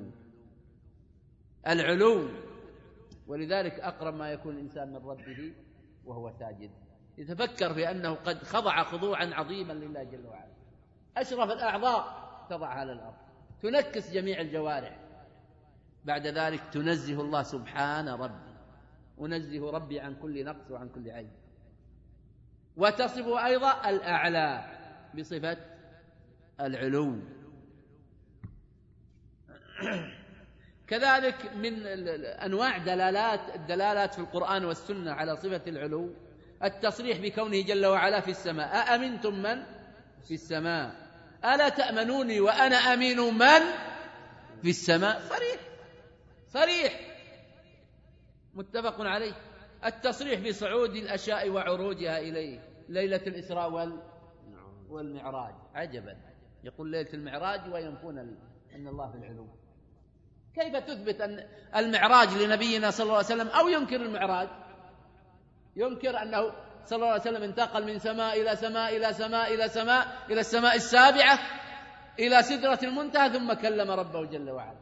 العلو، ولذلك أقرب ما يكون الإنسان من ربه وهو ساجد، يتفكر في أنه قد خضع خضوعا عظيما لله جل وعلا. أشرف الأعضاء تضع على الأرض، تنكس جميع الجوارح، بعد ذلك تنزه الله سبحان ربي، أنزه ربي عن كل نقص وعن كل عيب. وتصفه أيضا الأعلى بصفة العلو. كذلك من أنواع الدلالات في القرآن والسنة على صفة العلو التصريح بكونه جل وعلا في السماء. أأمنتم من في السماء ألا تأمنوني وأنا أمين من في السماء. صريح متفق عليه. التصريح بصعود الأشياء وعروجها إليه، ليلة الإسراء والمعراج. عجبا، يقول ليلة المعراج وينفون أن الله في العلو. كيف تثبت أن المعراج لنبينا صلى الله عليه وسلم أو ينكر المعراج؟ ينكر أنه صلى الله عليه وسلم انتقل من سماء إلى سماء إلى سماء إلى سماء إلى السماء السابعة إلى سدرة المنتهى ثم كلم ربه جل وعلا،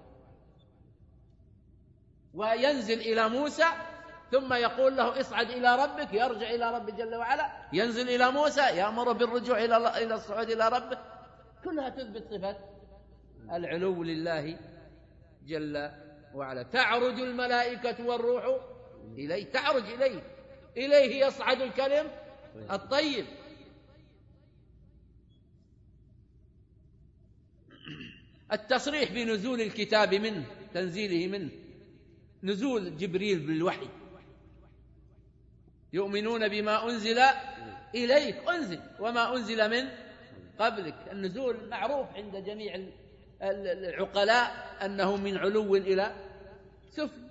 وينزل إلى موسى ثم يقول له اصعد إلى ربك، يرجع إلى رب جل وعلا، ينزل إلى موسى يأمر بالرجوع إلى الصعود إلى ربه. كلها تثبت صفة العلو لله جل وعلا. تعرج الملائكة والروح إليه، تعرج إليه يصعد الكلم الطيب. التصريح بنزول الكتاب منه، تنزيله منه، نزول جبريل بالوحي. يؤمنون بما أنزل إليك، أنزل وما أنزل من قبلك. النزول معروف عند جميع العقلاء أنه من علو إلى سفل.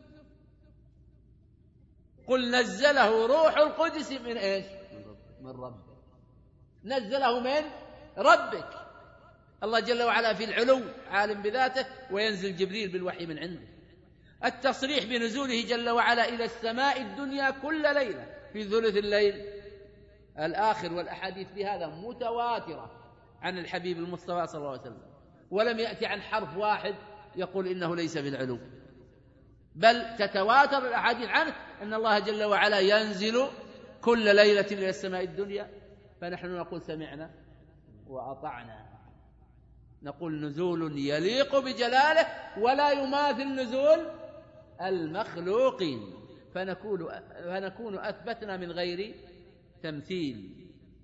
قل نزله روح القدس من إيش؟ من ربك. نزله من ربك. الله جل وعلا في العلو عالم بذاته، وينزل جبريل بالوحي من عنده. التصريح بنزوله جل وعلا إلى السماء الدنيا كل ليلة في ثلث الليل الآخر، والأحاديث بهذا متواترة عن الحبيب المصطفى صلى الله عليه وسلم، ولم يأتي عن حرف واحد يقول إنه ليس بالعلو، بل تتواتر الأحاديث عنه أن الله جل وعلا ينزل كل ليلة إلى السماء الدنيا. فنحن نقول سمعنا وأطعنا، نقول نزول يليق بجلاله ولا يماثل نزول المخلوقين، فنكون أثبتنا من غير تمثيل.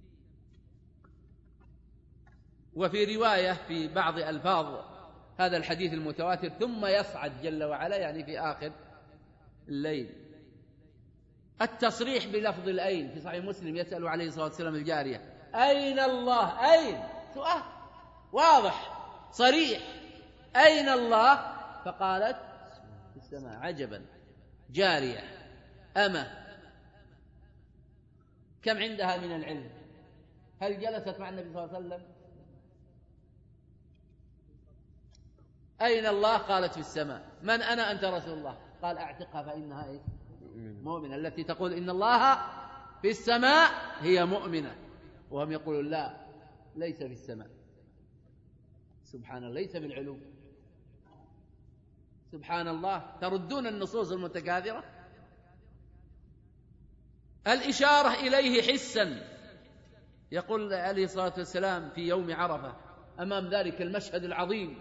وفي رواية في بعض ألفاظ هذا الحديث المتواتر ثم يصعد جل وعلا، يعني في آخر الليل. التصريح بلفظ الأين في صحيح مسلم، يسأل عليه الصلاة والسلام الجارية أين الله؟ أين؟ سؤال واضح صريح، أين الله؟ فقالت في السماء. عجبا، جارية أمة كم عندها من العلم؟ هل جلست مع النبي صلى الله عليه وسلم؟ أين الله؟ قالت في السماء. من أنا؟ أنت رسول الله. قال أعتقها فإنها إيه؟ مؤمنة. التي تقول إن الله في السماء هي مؤمنة، وهم يقولون لا، ليس في السماء. سبحان الله، ليس بالعلو. سبحان الله، تردون النصوص المتكاثرة. الإشارة إليه حسا، يقول عليه الصلاة والسلام في يوم عرفة أمام ذلك المشهد العظيم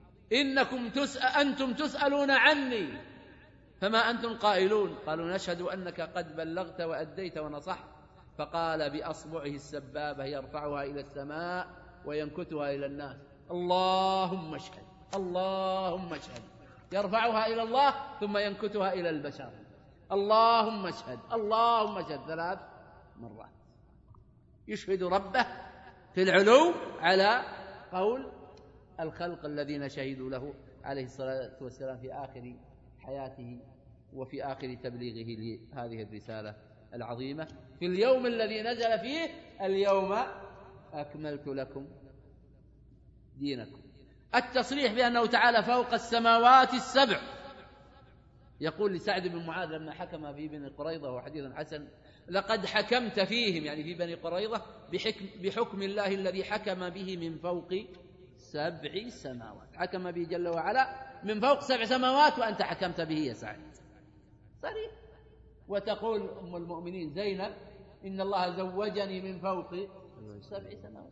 أنتم تسألون عني فما أنتم قائلون؟ قالوا نشهد أنك قد بلغت وأديت ونصحت. فقال بأصبعه السبابة يرفعها إلى السماء وينكتها إلى الناس اللهم اشهد اللهم اشهد، يرفعها إلى الله ثم ينكتها إلى البشر اللهم اشهد اللهم اشهد 3 مرات. يشهد ربه في العلو على قول الخلق الذين شهدوا له عليه الصلاة والسلام في آخر حياته وفي آخر تبليغه لهذه الرسالة العظيمة في اليوم الذي نزل فيه اليوم أكملت لكم دينكم. التصريح بأنه تعالى فوق السماوات السبع. يقول لسعد بن معاذ لما حكم في بني قريظة وحديث حسن لقد حكمت فيهم، يعني في بني قريظة، بحكم الله الذي حكم به من فوق 7 سماوات. حكم به جل وعلا من فوق 7 سماوات وأنت حكمت به يا سعد. صريح. وتقول أم المؤمنين زينب إن الله زوجني من فوق 7 سماوات.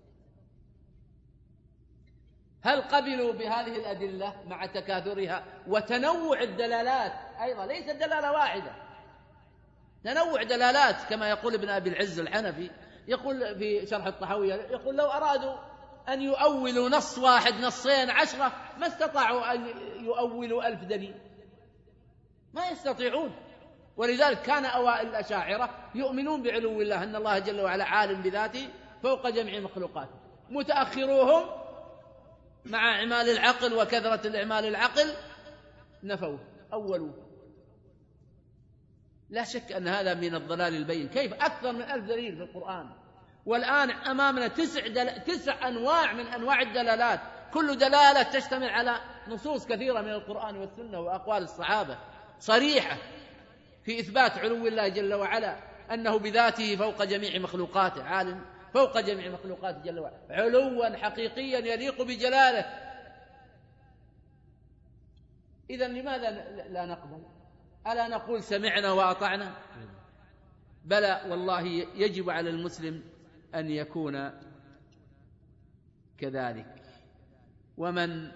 هل قبلوا بهذه الأدلة مع تكاثرها وتنوع الدلالات؟ أيضا ليست دلالة واحدة، تنوع دلالات، كما يقول ابن أبي العز الحنفي يقول في شرح الطحاوية، يقول لو أرادوا أن يؤولوا نص واحد نصين 10 ما استطاعوا أن يؤولوا 1000 دليل، ما يستطيعون. ولذلك كان أوائل الأشاعرة يؤمنون بعلو الله، أن الله جل وعلا عالم بذاته فوق جميع مخلوقاته. متأخروهم مع إعمال العقل وكثرة الإعمال العقل نفوه أولوه. لا شك أن هذا من الضلال البين. كيف أكثر من 1000 دليل في القرآن، والآن أمامنا 9 أنواع من أنواع الدلالات، كل دلالة تشتمل على نصوص كثيرة من القرآن والسنة وأقوال الصحابة صريحة في إثبات علو الله جل وعلا، أنه بذاته فوق جميع مخلوقاته، عالم فوق جميع مخلوقاته جل وعلا، علوا حقيقيا يليق بجلاله. إذن لماذا لا نقبل؟ ألا نقول سمعنا وأطعنا؟ بلى والله يجب على المسلم أن يكون كذلك. ومن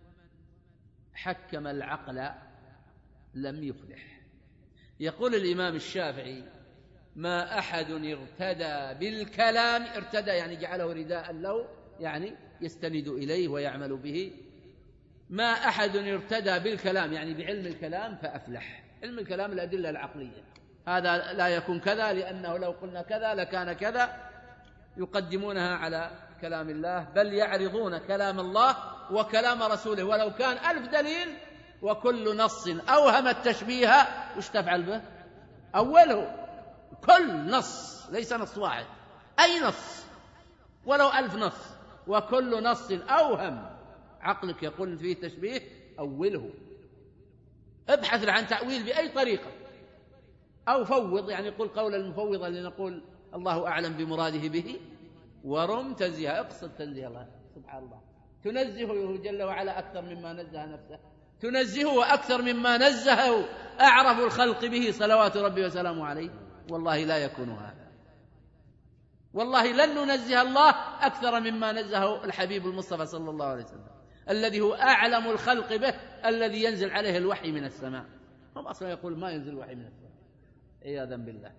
حكم العقل لم يفلح. يقول الإمام الشافعي: ما أحد ارتدى بالكلام، ارتدى يعني جعله رداء له، يعني يستند إليه ويعمل به. ما أحد ارتدى بالكلام يعني بعلم الكلام فأفلح. علم الكلام الأدلة العقلية، هذا لا يكون كذا لأنه لو قلنا كذا لكان كذا، يقدمونها على كلام الله، بل يعرضون كلام الله وكلام رسوله ولو كان 1000 دليل، وكل نص أوهم التشبيه وش تفعل به؟ أوله. كل نص، ليس نص واحد، أي نص ولو 1000 نص، وكل نص أوهم عقلك يقول فيه تشبيه أوله. ابحث عن تأويل بأي طريقة، أو فوض، يعني قل قول المفوضة لنقول الله أعلم بمراده به، ورم تنزيه، اقصد تنزيه الله سبحان الله، تنزهه جل وعلا أكثر مما نزه نفسه، تنزهه أكثر مما نزهه أعرف الخلق به صلوات ربي وسلامه عليه. والله لا يكون هذا، والله لن ننزه الله أكثر مما نزهه الحبيب المصطفى صلى الله عليه وسلم، الذي هو أعلم الخلق به، الذي ينزل عليه الوحي من السماء. هم أصلا يقول ما ينزل الوحي من السماء عياذا بالله.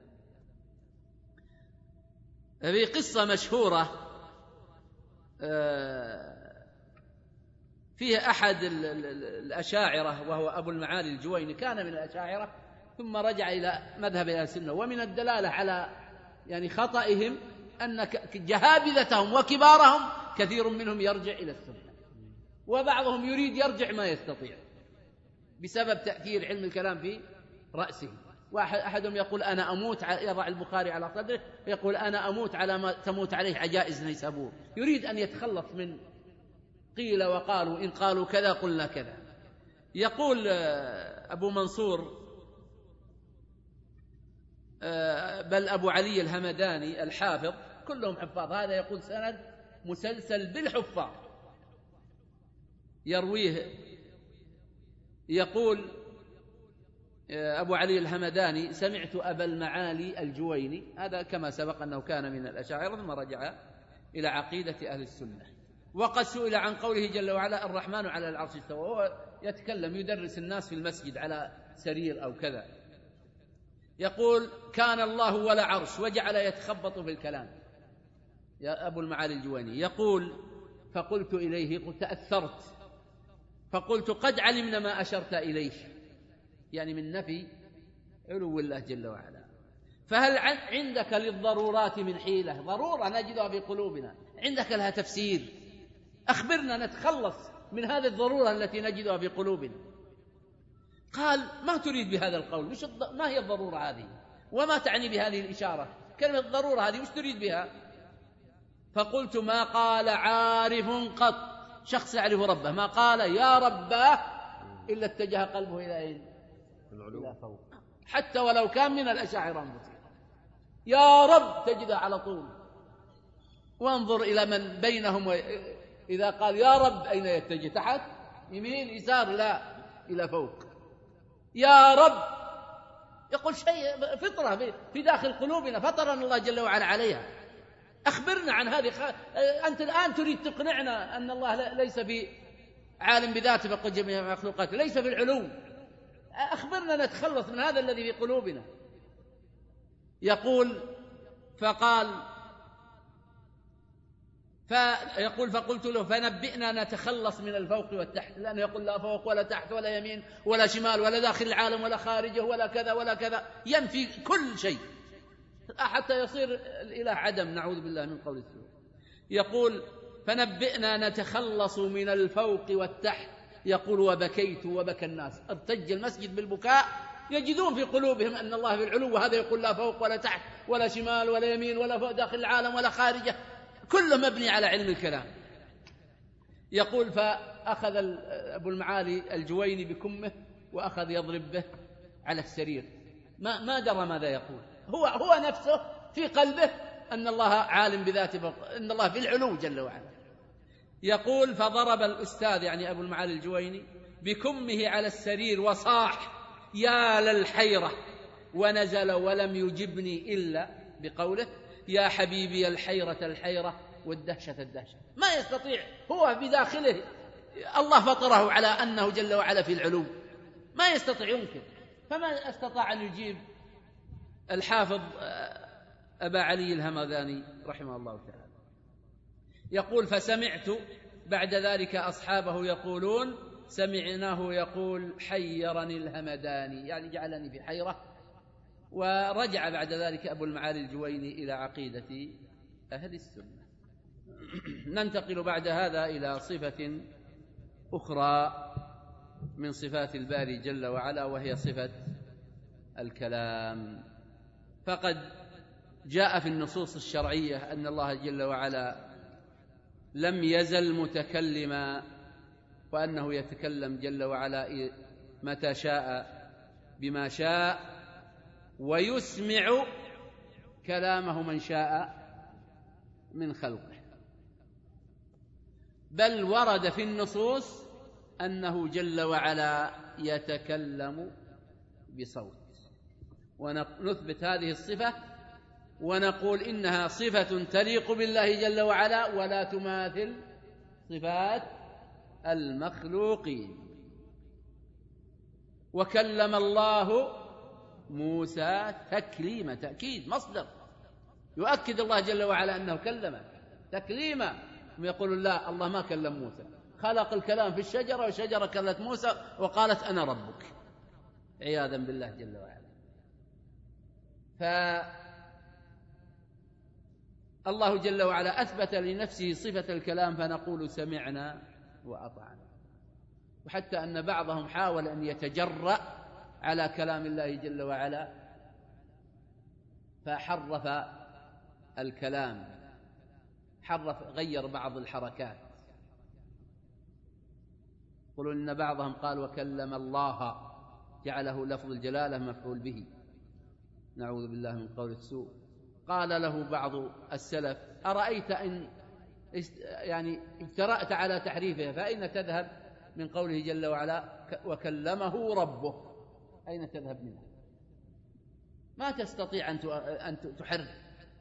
في قصة مشهورة فيها أحد الأشاعرة وهو أبو المعالي الجويني، كان من الأشاعرة ثم رجع إلى مذهب أهل السنة. ومن الدلالة على يعني خطئهم أن جهابذتهم وكبارهم كثير منهم يرجع إلى السنة، وبعضهم يريد يرجع ما يستطيع بسبب تأثير علم الكلام في رأسه. أحدهم يقول أنا أموت، يضع البخاري على صدره يقول أنا أموت على ما تموت عليه عجائز نيسابور، يريد أن يتخلص من قيل وقالوا، إن قالوا كذا قلنا كذا. يقول أبو منصور بل أبو علي الهمداني الحافظ، كلهم حفاظ، هذا يقول سند مسلسل بالحفاظ يرويه. يقول أبو علي الهمداني: سمعت أبا المعالي الجويني، هذا كما سبق أنه كان من الأشاعرة ثم رجع إلى عقيدة أهل السنة، وقد سئل عن قوله جل وعلا الرحمن على العرش استوى، وهو يتكلم يدرس الناس في المسجد على سرير أو كذا، يقول: كان الله ولا عرش، وجعل يتخبط في الكلام. يا أبو المعالي الجويني يقول: فقلت إليه، قلت تأثرت، فقلت: قد علمنا ما أشرت إليه، يعني من نفي علو الله جل وعلا. فهل عندك للضرورات من حيلة؟ ضرورة نجدها في قلوبنا، عندك لها تفسير؟ أخبرنا نتخلص من هذه الضرورة التي نجدها في قلوبنا. قال: ما تريد بهذا القول؟ ما هي الضرورة هذه؟ وما تعني بهذه الإشارة؟ كلمة الضرورة هذه وش تريد بها؟ فقلت: ما قال عارف قط، شخص يعرف ربه، ما قال يا رباه إلا اتجه قلبه إلى أين؟ إلى فوق، حتى ولو كان من الأشاعرة المسلمين. يا رب تجده على طول. وانظر إلى من بينهم، إذا قال يا رب أين يتجه؟ تحت؟ يمين؟ يسار؟ لا، إلى فوق. يا رب يقول شيء فطرة في داخل قلوبنا، فطرنا الله جل وعلا عليها. أخبرنا عن هذه. أنت الآن تريد تقنعنا أن الله ليس في عالم بذاته فوق جميع مخلوقاته، ليس في العلو. أخبرنا نتخلص من هذا الذي في قلوبنا. يقول: فقال: فيقول فقلت له فنبئنا نتخلص من الفوق والتحت، لأنه يقول لا فوق ولا تحت ولا يمين ولا شمال ولا داخل العالم ولا خارجه ولا كذا ولا كذا، ينفي كل شيء حتى يصير الإله عدم، نعوذ بالله من قول السوء. يقول فنبئنا نتخلص من الفوق والتحت. يقول وبكيت وبكى الناس، ارتج المسجد بالبكاء، يجدون في قلوبهم أن الله في العلو، وهذا يقول لا فوق ولا تحت ولا شمال ولا يمين ولا فوق داخل العالم ولا خارجه، كله مبني على علم الكلام. يقول فأخذ أبو المعالي الجويني بكمه وأخذ يضرب به على السرير، ما درى ماذا يقول، هو نفسه في قلبه أن الله عالم بذاته، أن الله في العلو جل وعلا. يقول فضرب الأستاذ يعني أبو المعالي الجويني بكمه على السرير وصاح يا للحيرة، ونزل ولم يجبني إلا بقوله يا حبيبي الحيرة الحيرة والدهشة الدهشة. ما يستطيع، هو بداخله الله فطره على أنه جل وعلا في العلو، ما يستطيع ينكر، فما استطاع أن يجيب الحافظ أبا علي الهمذاني رحمه الله تعالى. يقول فسمعت بعد ذلك أصحابه يقولون سمعناه يقول حيرني الهمداني، يعني جعلني في حيرة. ورجع بعد ذلك أبو المعالي الجويني إلى عقيدة أهل السنة. ننتقل بعد هذا إلى صفة أخرى من صفات الباري جل وعلا، وهي صفة الكلام. فقد جاء في النصوص الشرعية أن الله جل وعلا لم يزل متكلما، وأنه يتكلم جل وعلا متى شاء بما شاء، ويسمع كلامه من شاء من خلقه. بل ورد في النصوص أنه جل وعلا يتكلم بصوت، ونثبت هذه الصفة ونقول إنها صفة تليق بالله جل وعلا ولا تماثل صفات المخلوقين. وكلم الله موسى تكليما، تأكيد مصدر يؤكد الله جل وعلا أنه كلم تكليما. يقول لا، الله ما كلم موسى، خلق الكلام في الشجرة والشجرة كلمت موسى وقالت أنا ربك، عياذا بالله جل وعلا. فالله جل وعلا أثبت لنفسه صفة الكلام، فنقول سمعنا وأطعنا. وحتى أن بعضهم حاول أن يتجرأ على كلام الله جل وعلا فحرف الكلام، غير بعض الحركات. يقولون إن بعضهم قال وكلم الله، جعله لفظ الجلالة مفعول به، نعوذ بالله من قول السوء. قال له بعض السلف أرأيت إن يعني اجترأت على تحريفه فأين تذهب من قوله جل وعلا وكلمه ربه؟ أين تذهب منه؟ ما تستطيع أن تحرف.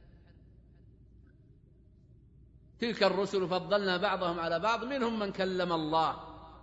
تلك الرسل فضلنا بعضهم على بعض، منهم من كلم الله،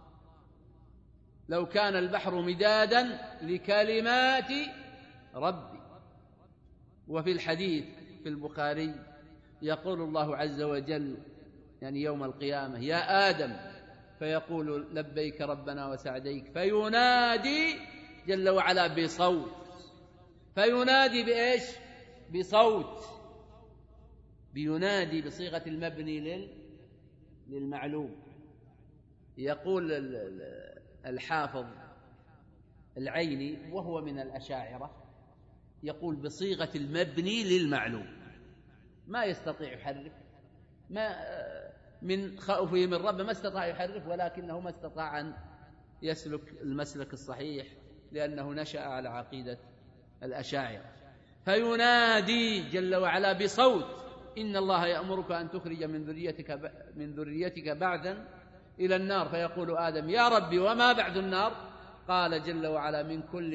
لو كان البحر مدادا لكلمات ربي. وفي الحديث في البخاري يقول الله عز وجل يعني يوم القيامة يا آدم، فيقول لبيك ربنا وسعديك، فينادي جل وعلا بصوت. فينادي بإيش؟ بصوت، بينادي بصيغة المبني للمعلوم. يقول الحافظ العيني وهو من الأشاعرة يقول بصيغة المبني للمعلوم، ما يستطيع يحرف، ما من خوفه من ربه ما استطاع يحرف، ولكنه ما استطاع أن يسلك المسلك الصحيح لأنه نشأ على عقيدة الأشاعرة. فينادي جل وعلا بصوت إن الله يأمرك أن تخرج من ذريتك بعثا إلى النار، فيقول آدم يا ربي وما بعد النار؟ قال جل وعلا من كل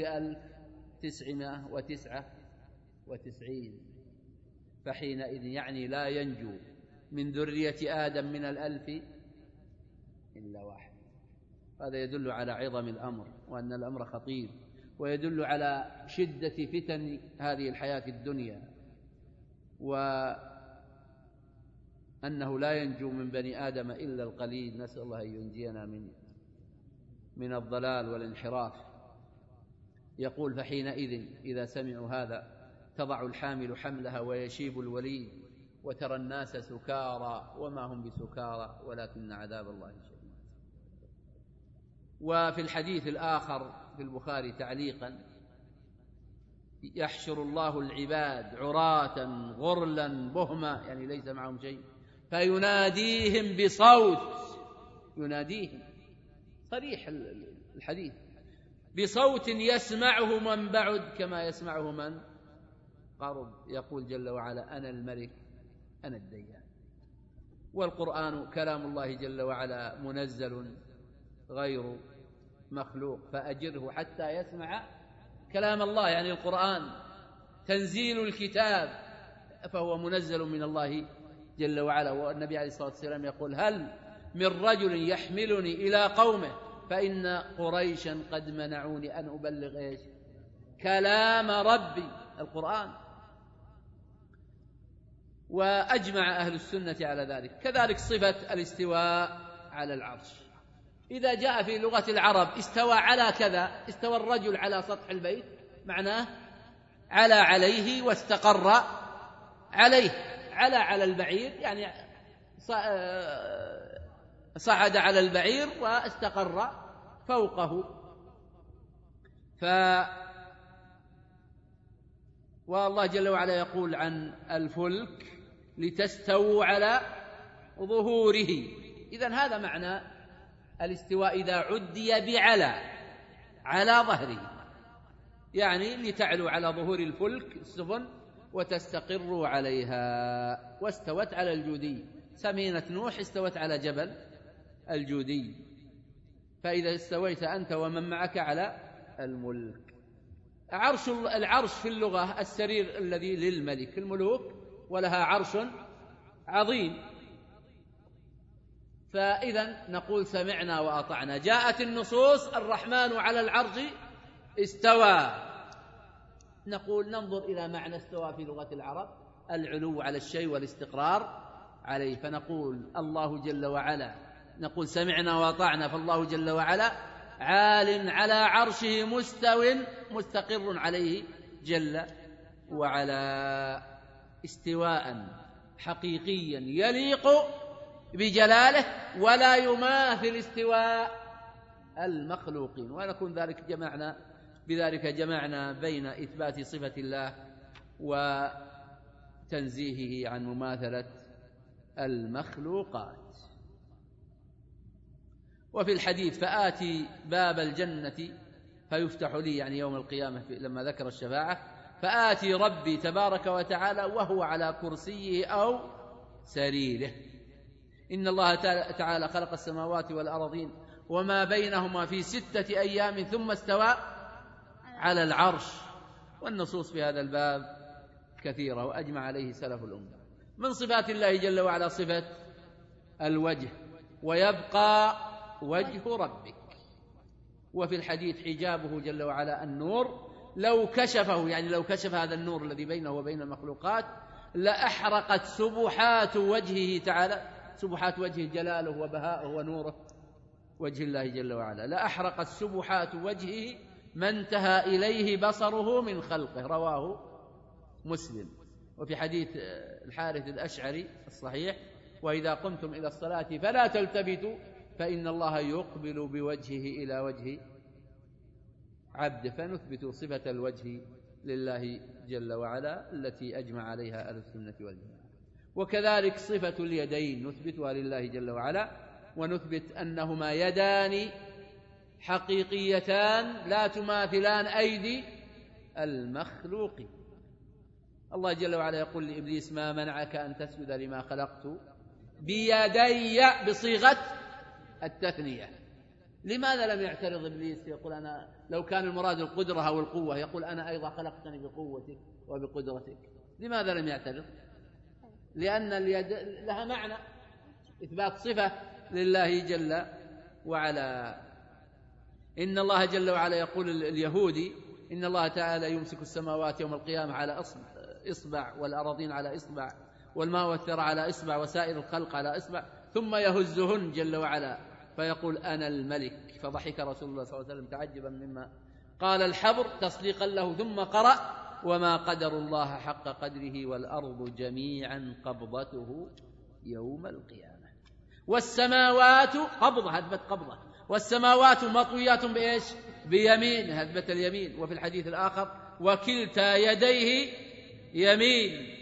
1999. فحينئذ يعني لا ينجو من ذرية آدم من 1000 إلا واحد. هذا يدل على عظم الأمر وأن الأمر خطير، ويدل على شدة فتن هذه الحياة الدنيا أنه لا ينجو من بني آدم إلا القليل، نسأل الله أن ينجينا من الضلال والانحراف. يقول: فحينئذ إذا سمعوا هذا تضع الحامل حملها ويشيب الوليد وترى الناس سكارى وما هم بسكارى ولكن عذاب الله شديد. وفي الحديث الآخر في البخاري تعليقا: يحشر الله العباد عراة غرلا بهما، يعني ليس معهم شيء، فيناديهم بصوت، يناديهم صريح الحديث، بصوت يسمعه من بعد كما يسمعه من قرب، يقول جل وعلا: أنا الملك أنا الديان. والقرآن كلام الله جل وعلا منزل غير مخلوق، فأجره حتى يسمع كلام الله، يعني القرآن تنزيل الكتاب فهو منزل من الله جل وعلا. والنبي عليه الصلاة والسلام يقول: هل من رجل يحملني إلى قومه فإن قريشا قد منعوني أن أبلغ إيش؟ كلام ربي، القرآن. وأجمع أهل السنة على ذلك. كذلك صفة الاستواء على العرش، إذا جاء في لغة العرب استوى على كذا، استوى الرجل على سطح البيت، معناه على عليه واستقر عليه. على البعير يعني صعد على البعير واستقر فوقه. والله جل وعلا يقول عن الفلك: لتستووا على ظهوره. إذن هذا معنى الاستواء إذا عدي على ظهره، يعني لتعلوا على ظهور الفلك السفن وتستقروا عليها. واستوت على الجودي، سفينة نوح استوت على جبل الجودي. فإذا استويت أنت ومن معك على الملك. العرش في اللغة السرير الذي للملك، الملوك ولها عرش عظيم. فإذا نقول سمعنا وأطعنا. جاءت النصوص: الرحمن على العرش استوى، نقول ننظر إلى معنى استوى في لغة العرب: العلو على الشيء والاستقرار عليه. فنقول الله جل وعلا، نقول سمعنا وأطعنا، فالله جل وعلا عال على عرشه مستقر عليه جل وعلا استواء حقيقيا يليق بجلاله ولا يماثل استواء المخلوقين. ونكون بذلك جمعنا بين إثبات صفة الله وتنزيهه عن مماثلة المخلوقات. وفي الحديث: فآتي باب الجنة فيفتح لي، يعني يوم القيامة لما ذكر الشفاعة: فآتي ربي تبارك وتعالى وهو على كرسيه أو سريره. إن الله تعالى خلق السماوات والأرضين وما بينهما في 6 أيام ثم استوى على العرش. والنصوص في هذا الباب كثيرة وأجمع عليه سلف الأمة. من صفات الله جل وعلا صفة الوجه: ويبقى وجه ربك. وفي الحديث: حجابه جل وعلا النور، لو كشفه، يعني لو كشف هذا النور الذي بينه وبين المخلوقات لأحرقت سبحات وجهه تعالى، سبحات وجهه جلاله وبهاءه ونوره وجه الله جل وعلا، لأحرقت سبحات وجهه ما انتهى إليه بصره من خلقه. رواه مسلم. وفي حديث الحارث الأشعري الصحيح: وإذا قمتم إلى الصلاة فلا تلتفتوا فإن الله يقبل بوجهه إلى وجه عبده. فنثبت صفة الوجه لله جل وعلا التي أجمع عليها أهل السنة والجماعة. وكذلك صفة اليدين نثبتها لله جل وعلا، ونثبت أنهما يدان حقيقيتان لا تماثلان أيدي المخلوقين. الله جل وعلا يقول لإبليس: ما منعك أن تسجد لما خلقت بيدي، بصيغة التثنية. لماذا لم يعترض إبليس؟ يقول: أنا لو كان المراد القدرة أو القوة يقول: أنا أيضا خلقتني بقوتك وبقدرتك. لماذا لم يعترض؟ لأن اليد لها معنى، إثبات صفة لله جل وعلا. إن الله جل وعلا يقول اليهودي: إن الله تعالى يمسك السماوات يوم القيامة على إصبع والأراضين على إصبع والماء والثرى على إصبع وسائر الخلق على إصبع، ثم يهزهن جل وعلا فيقول أنا الملك. فضحك رسول الله صلى الله عليه وسلم تعجبا مما قال الحبر تصديقا له، ثم قرأ وما قدر الله حق قدره والأرض جميعا قبضته يوم القيامة، والسماوات قبضة هدبة قبضة، والسماوات مطويات بإيش؟ بيمين هدبة اليمين. وفي الحديث الآخر وكلتا يديه يمين.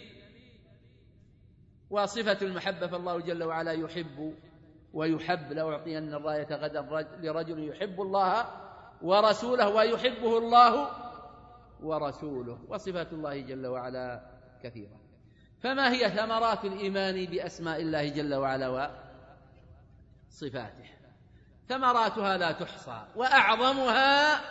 وصفة المحبة فالله جل وعلا يحب ويحب. لو أعطين الراية غدا لرجل يحب الله ورسوله ويحبه الله ورسوله. وصفات الله جل وعلا كثيرة. فما هي ثمرات الإيمان بأسماء الله جل وعلا وصفاته؟ ثمراتها لا تحصى، وأعظمها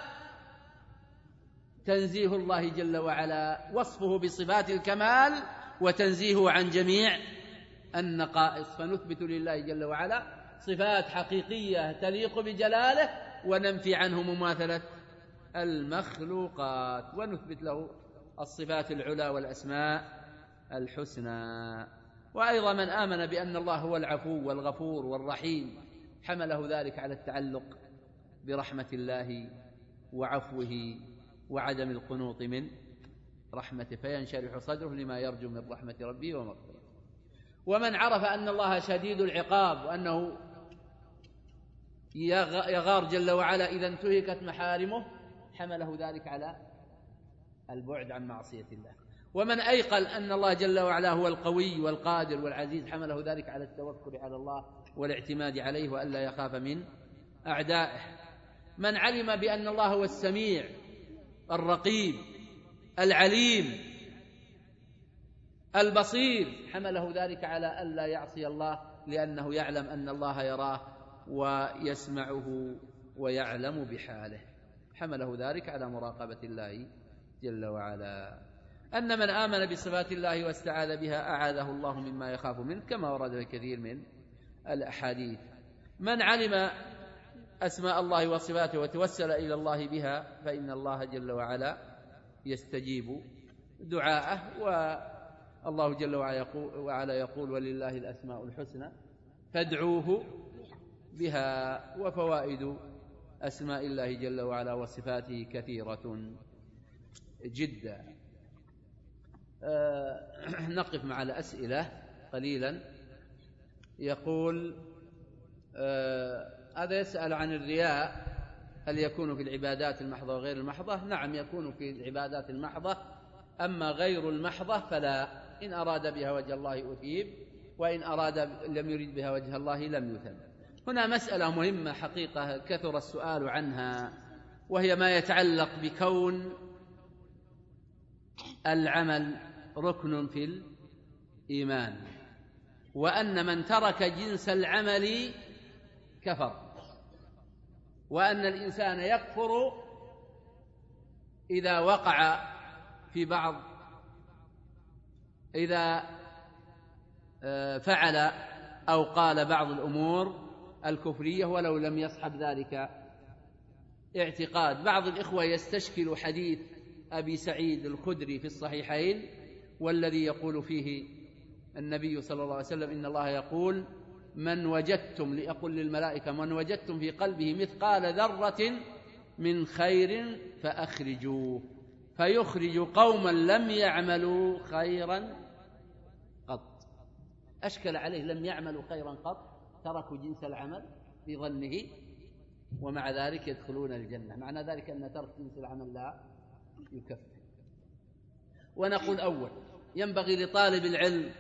تنزيه الله جل وعلا، وصفه بصفات الكمال وتنزيهه عن جميع النقائص. فنثبت لله جل وعلا صفات حقيقية تليق بجلاله، وننفي عنه مماثلة المخلوقات، ونثبت له الصفات العلى والأسماء الحسنى. وأيضا من آمن بأن الله هو العفو والغفور والرحيم حمله ذلك على التعلق برحمة الله وعفوه وعدم القنوط من رحمته، فينشرح صدره لما يرجو من رحمة ربه ومغفرته. ومن عرف أن الله شديد العقاب وأنه يغار جل وعلا إذا انتهكت محارمه حمله ذلك على البعد عن معصية الله. ومن أيقن أن الله جل وعلا هو القوي والقادر والعزيز حمله ذلك على التوكل على الله والاعتماد عليه وألا يخاف من أعدائه. من علم بأن الله هو السميع الرقيب العليم البصير حمله ذلك على ألا يعصي الله، لأنه يعلم أن الله يراه ويسمعه ويعلم بحاله، حمله ذلك على مراقبة الله جل وعلا. أن من آمن بصفات الله واستعاذ بها أعاذه الله مما يخاف منه، كما ورد الكثير من الأحاديث. من علم أسماء الله وصفاته وتوسل إلى الله بها فإن الله جل وعلا يستجيب دعاءه. والله جل وعلا يقول ولله الأسماء الحسنى فادعوه بها. وفوائد أسماء الله جل وعلا وصفاته كثيرة جدا. نقف مع الأسئلة قليلا. يقول هذا يسأل عن الرياء، هل يكون في العبادات المحضة وغير المحضة؟ نعم يكون في العبادات المحضة، أما غير المحضة فلا. إن أراد بها وجه الله أثيب، وإن أراد لم يريد بها وجه الله لم يثب. هنا مسألة مهمة حقيقة كثر السؤال عنها، وهي ما يتعلق بكون العمل ركن في الإيمان، وأن من ترك جنس العمل كفر، وأن الإنسان يكفر إذا وقع في إذا فعل أو قال بعض الأمور الكفرية ولو لم يصحب ذلك اعتقاد. بعض الإخوة يستشكل حديث أبي سعيد الخدري في الصحيحين، والذي يقول فيه النبي صلى الله عليه وسلم إن الله يقول من وجدتم لأقول للملائكة من وجدتم في قلبه مثقال ذرة من خير فأخرجوه، فيخرج قوما لم يعملوا خيرا قط. أشكل عليه لم يعملوا خيرا قط، تركوا جنس العمل في ظنه، ومع ذلك يدخلون الجنة. معنى ذلك أن ترك جنس العمل لا يكفر. ونقول أول ينبغي لطالب العلم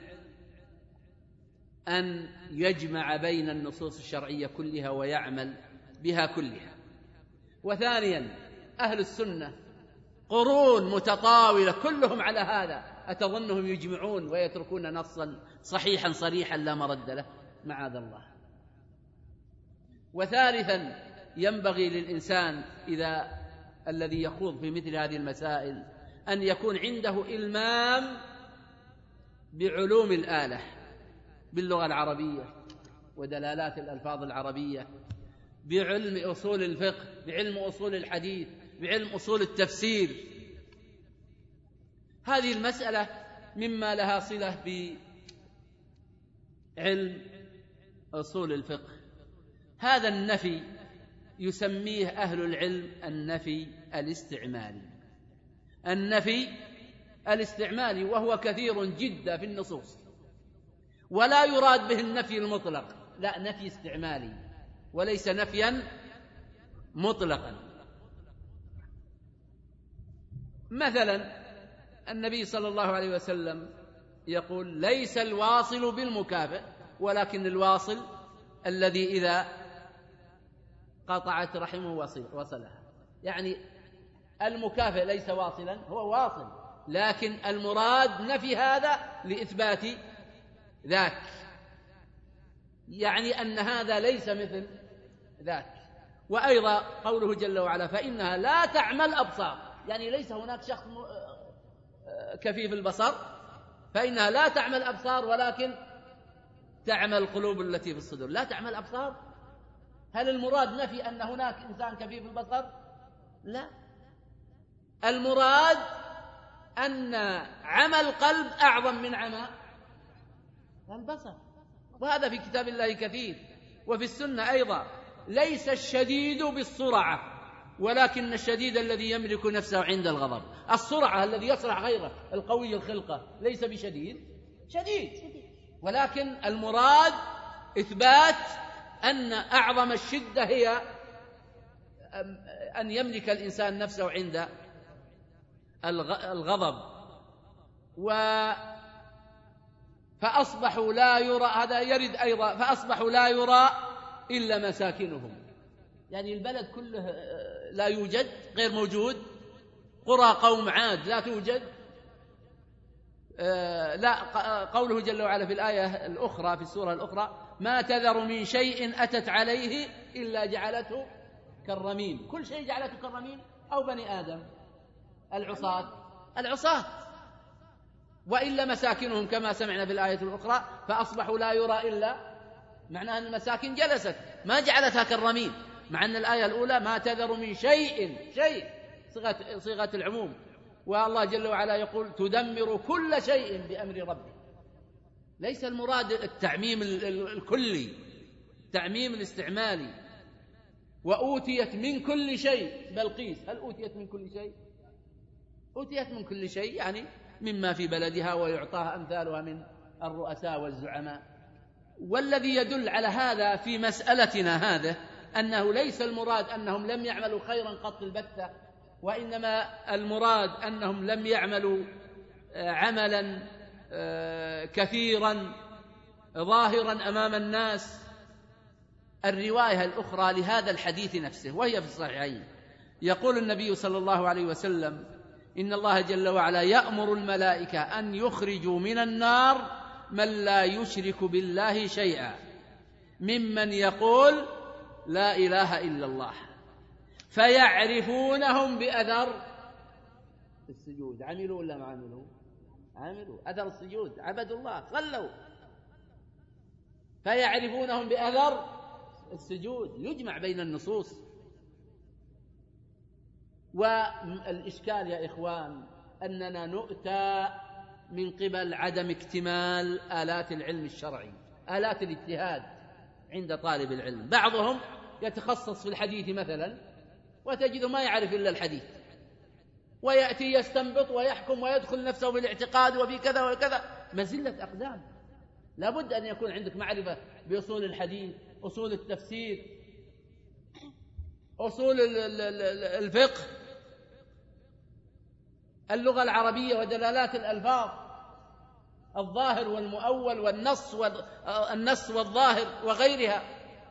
أن يجمع بين النصوص الشرعية كلها ويعمل بها كلها. وثانيا أهل السنة قرون متطاولة كلهم على هذا، أتظنهم يجمعون ويتركون نصا صحيحا صريحا لا مرد له؟ معاذ الله. وثالثا ينبغي للإنسان إذا الذي يخوض في مثل هذه المسائل أن يكون عنده إلمام بعلوم الآلة، باللغة العربية ودلالات الألفاظ العربية، بعلم أصول الفقه، بعلم أصول الحديث، بعلم أصول التفسير. هذه المسألة مما لها صلة علم أصول الفقه. هذا النفي يسميه أهل العلم النفي الاستعمالي، النفي الاستعمالي، وهو كثير جدا في النصوص، ولا يراد به النفي المطلق، لا، نفي استعمالي وليس نفيا مطلقا. مثلا النبي صلى الله عليه وسلم يقول: ليس الواصل بالمكافئ، ولكن الواصل الذي إذا قطعت رحمه وصلها. يعني المكافئ ليس واصلا، هو واصل، لكن المراد نفي هذا لإثبات ذاك، يعني أن هذا ليس مثل ذاك. وأيضا قوله جل وعلا: فإنها لا تعمى الأبصار، يعني ليس هناك شخص كفيف البصر، فإنها لا تعمى الأبصار ولكن تعمى القلوب التي في الصدور. لا تعمى الأبصار، هل المراد نفي أن هناك إنسان كفيف البصر؟ لا، المراد أن عمى القلب أعظم من عمى البصر، وهذا في كتاب الله كثير. وفي السنة أيضا: ليس الشديد بالسرعة، ولكن الشديد الذي يملك نفسه عند الغضب. السرعة الذي يسرع غيره، القوي الخلقة، ليس بشديد، شديد، ولكن المراد إثبات أن أعظم الشدة هي أن يملك الإنسان نفسه عند الغضب. فأصبحوا لا يرى، هذا يرد أيضا: فأصبحوا لا يرى إلا مساكنهم، يعني البلد كله لا يوجد، غير موجود. قرى قوم عاد لا توجد. لا، قوله جل وعلا في الآية الأخرى في السورة الأخرى: ما تذر من شيء أتت عليه إلا جعلته كالرميم. كل شيء جعلته كالرميم، أو بني آدم العصاة. وإلا مساكنهم كما سمعنا في الآية الأخرى: فأصبحوا لا يرى إلا، معناه أن المساكن جلست ما جعلتها كالرميم، مع أن الآية الأولى ما تذر من شيء صيغة العموم، والله جل وعلا يقول: تدمر كل شيء بأمر ربك. ليس المراد التعميم الكلي، التعميم الاستعمالي. وأوتيت من كل شيء، بلقيس هل أوتيت من كل شيء؟ أوتيت من كل شيء، يعني مما في بلدها، ويعطاها أمثالها من الرؤساء والزعماء. والذي يدل على هذا في مسألتنا هذا أنه ليس المراد أنهم لم يعملوا خيرا قط البتة، وإنما المراد أنهم لم يعملوا عملا كثيرا ظاهرا أمام الناس. الرواية الأخرى لهذا الحديث نفسه وهي في الصحيحين، يقول النبي صلى الله عليه وسلم: إن الله جل وعلا يأمر الملائكة أن يخرجوا من النار من لا يشرك بالله شيئا، ممن يقول لا إله إلا الله، فيعرفونهم بأثر السجود. عملوا ولا ما عملوا؟ عملوا أثر السجود، عبدوا الله، صلوا. فيعرفونهم بأثر السجود، يجمع بين النصوص. والإشكال يا إخوان أننا نؤتى من قبل عدم اكتمال آلات العلم الشرعي، آلات الاجتهاد عند طالب العلم. بعضهم يتخصص في الحديث مثلا، وتجد ما يعرف إلا الحديث، ويأتي يستنبط ويحكم ويدخل نفسه بالاعتقاد وفي كذا وكذا، مزلة أقدام. لابد أن يكون عندك معرفة بأصول الحديث، أصول التفسير، أصول الفقه، اللغة العربية ودلالات الألفاظ، الظاهر والمؤول والنص والظاهر وغيرها.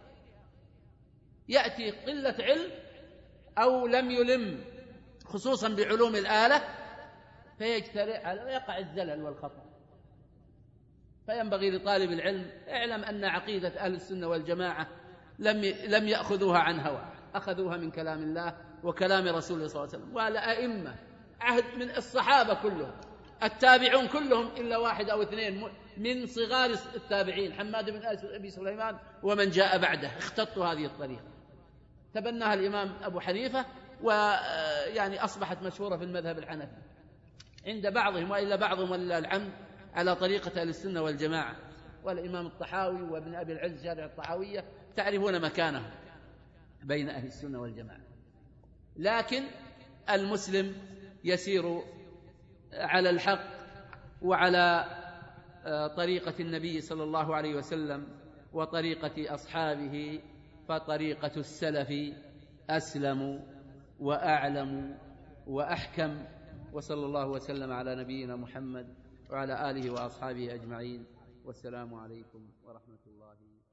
يأتي قلة علم أو لم يلم خصوصا بعلوم الآلة فيجترئ ويقع الزلل والخطأ. فينبغي لطالب العلم: اعلم أن عقيدة أهل السنة والجماعة لم يأخذوها عن هوى، أخذوها من كلام الله وكلام رسوله صلى الله عليه وسلم. والأئمة عهد من الصحابة كلهم، التابعون كلهم إلا واحد أو اثنين من صغار التابعين، حماد بن أبي سليمان ومن جاء بعده، اختطوا هذه الطريقة، تبناها الإمام أبو حنيفة، ويعني أصبحت مشهورة في المذهب الحنفي عند بعضهم، وإلا بعضهم ولله الحمد على طريقة أهل السنة والجماعة. والإمام الطحاوي وابن أبي العز شارح الطحاوية تعرفون مكانه بين أهل السنة والجماعة. لكن المسلم يسير على الحق وعلى طريقة النبي صلى الله عليه وسلم وطريقة أصحابه، فطريقة السلف أسلم وأعلم وأحكم. وصلى الله وسلم على نبينا محمد وعلى آله وأصحابه أجمعين، والسلام عليكم ورحمة الله.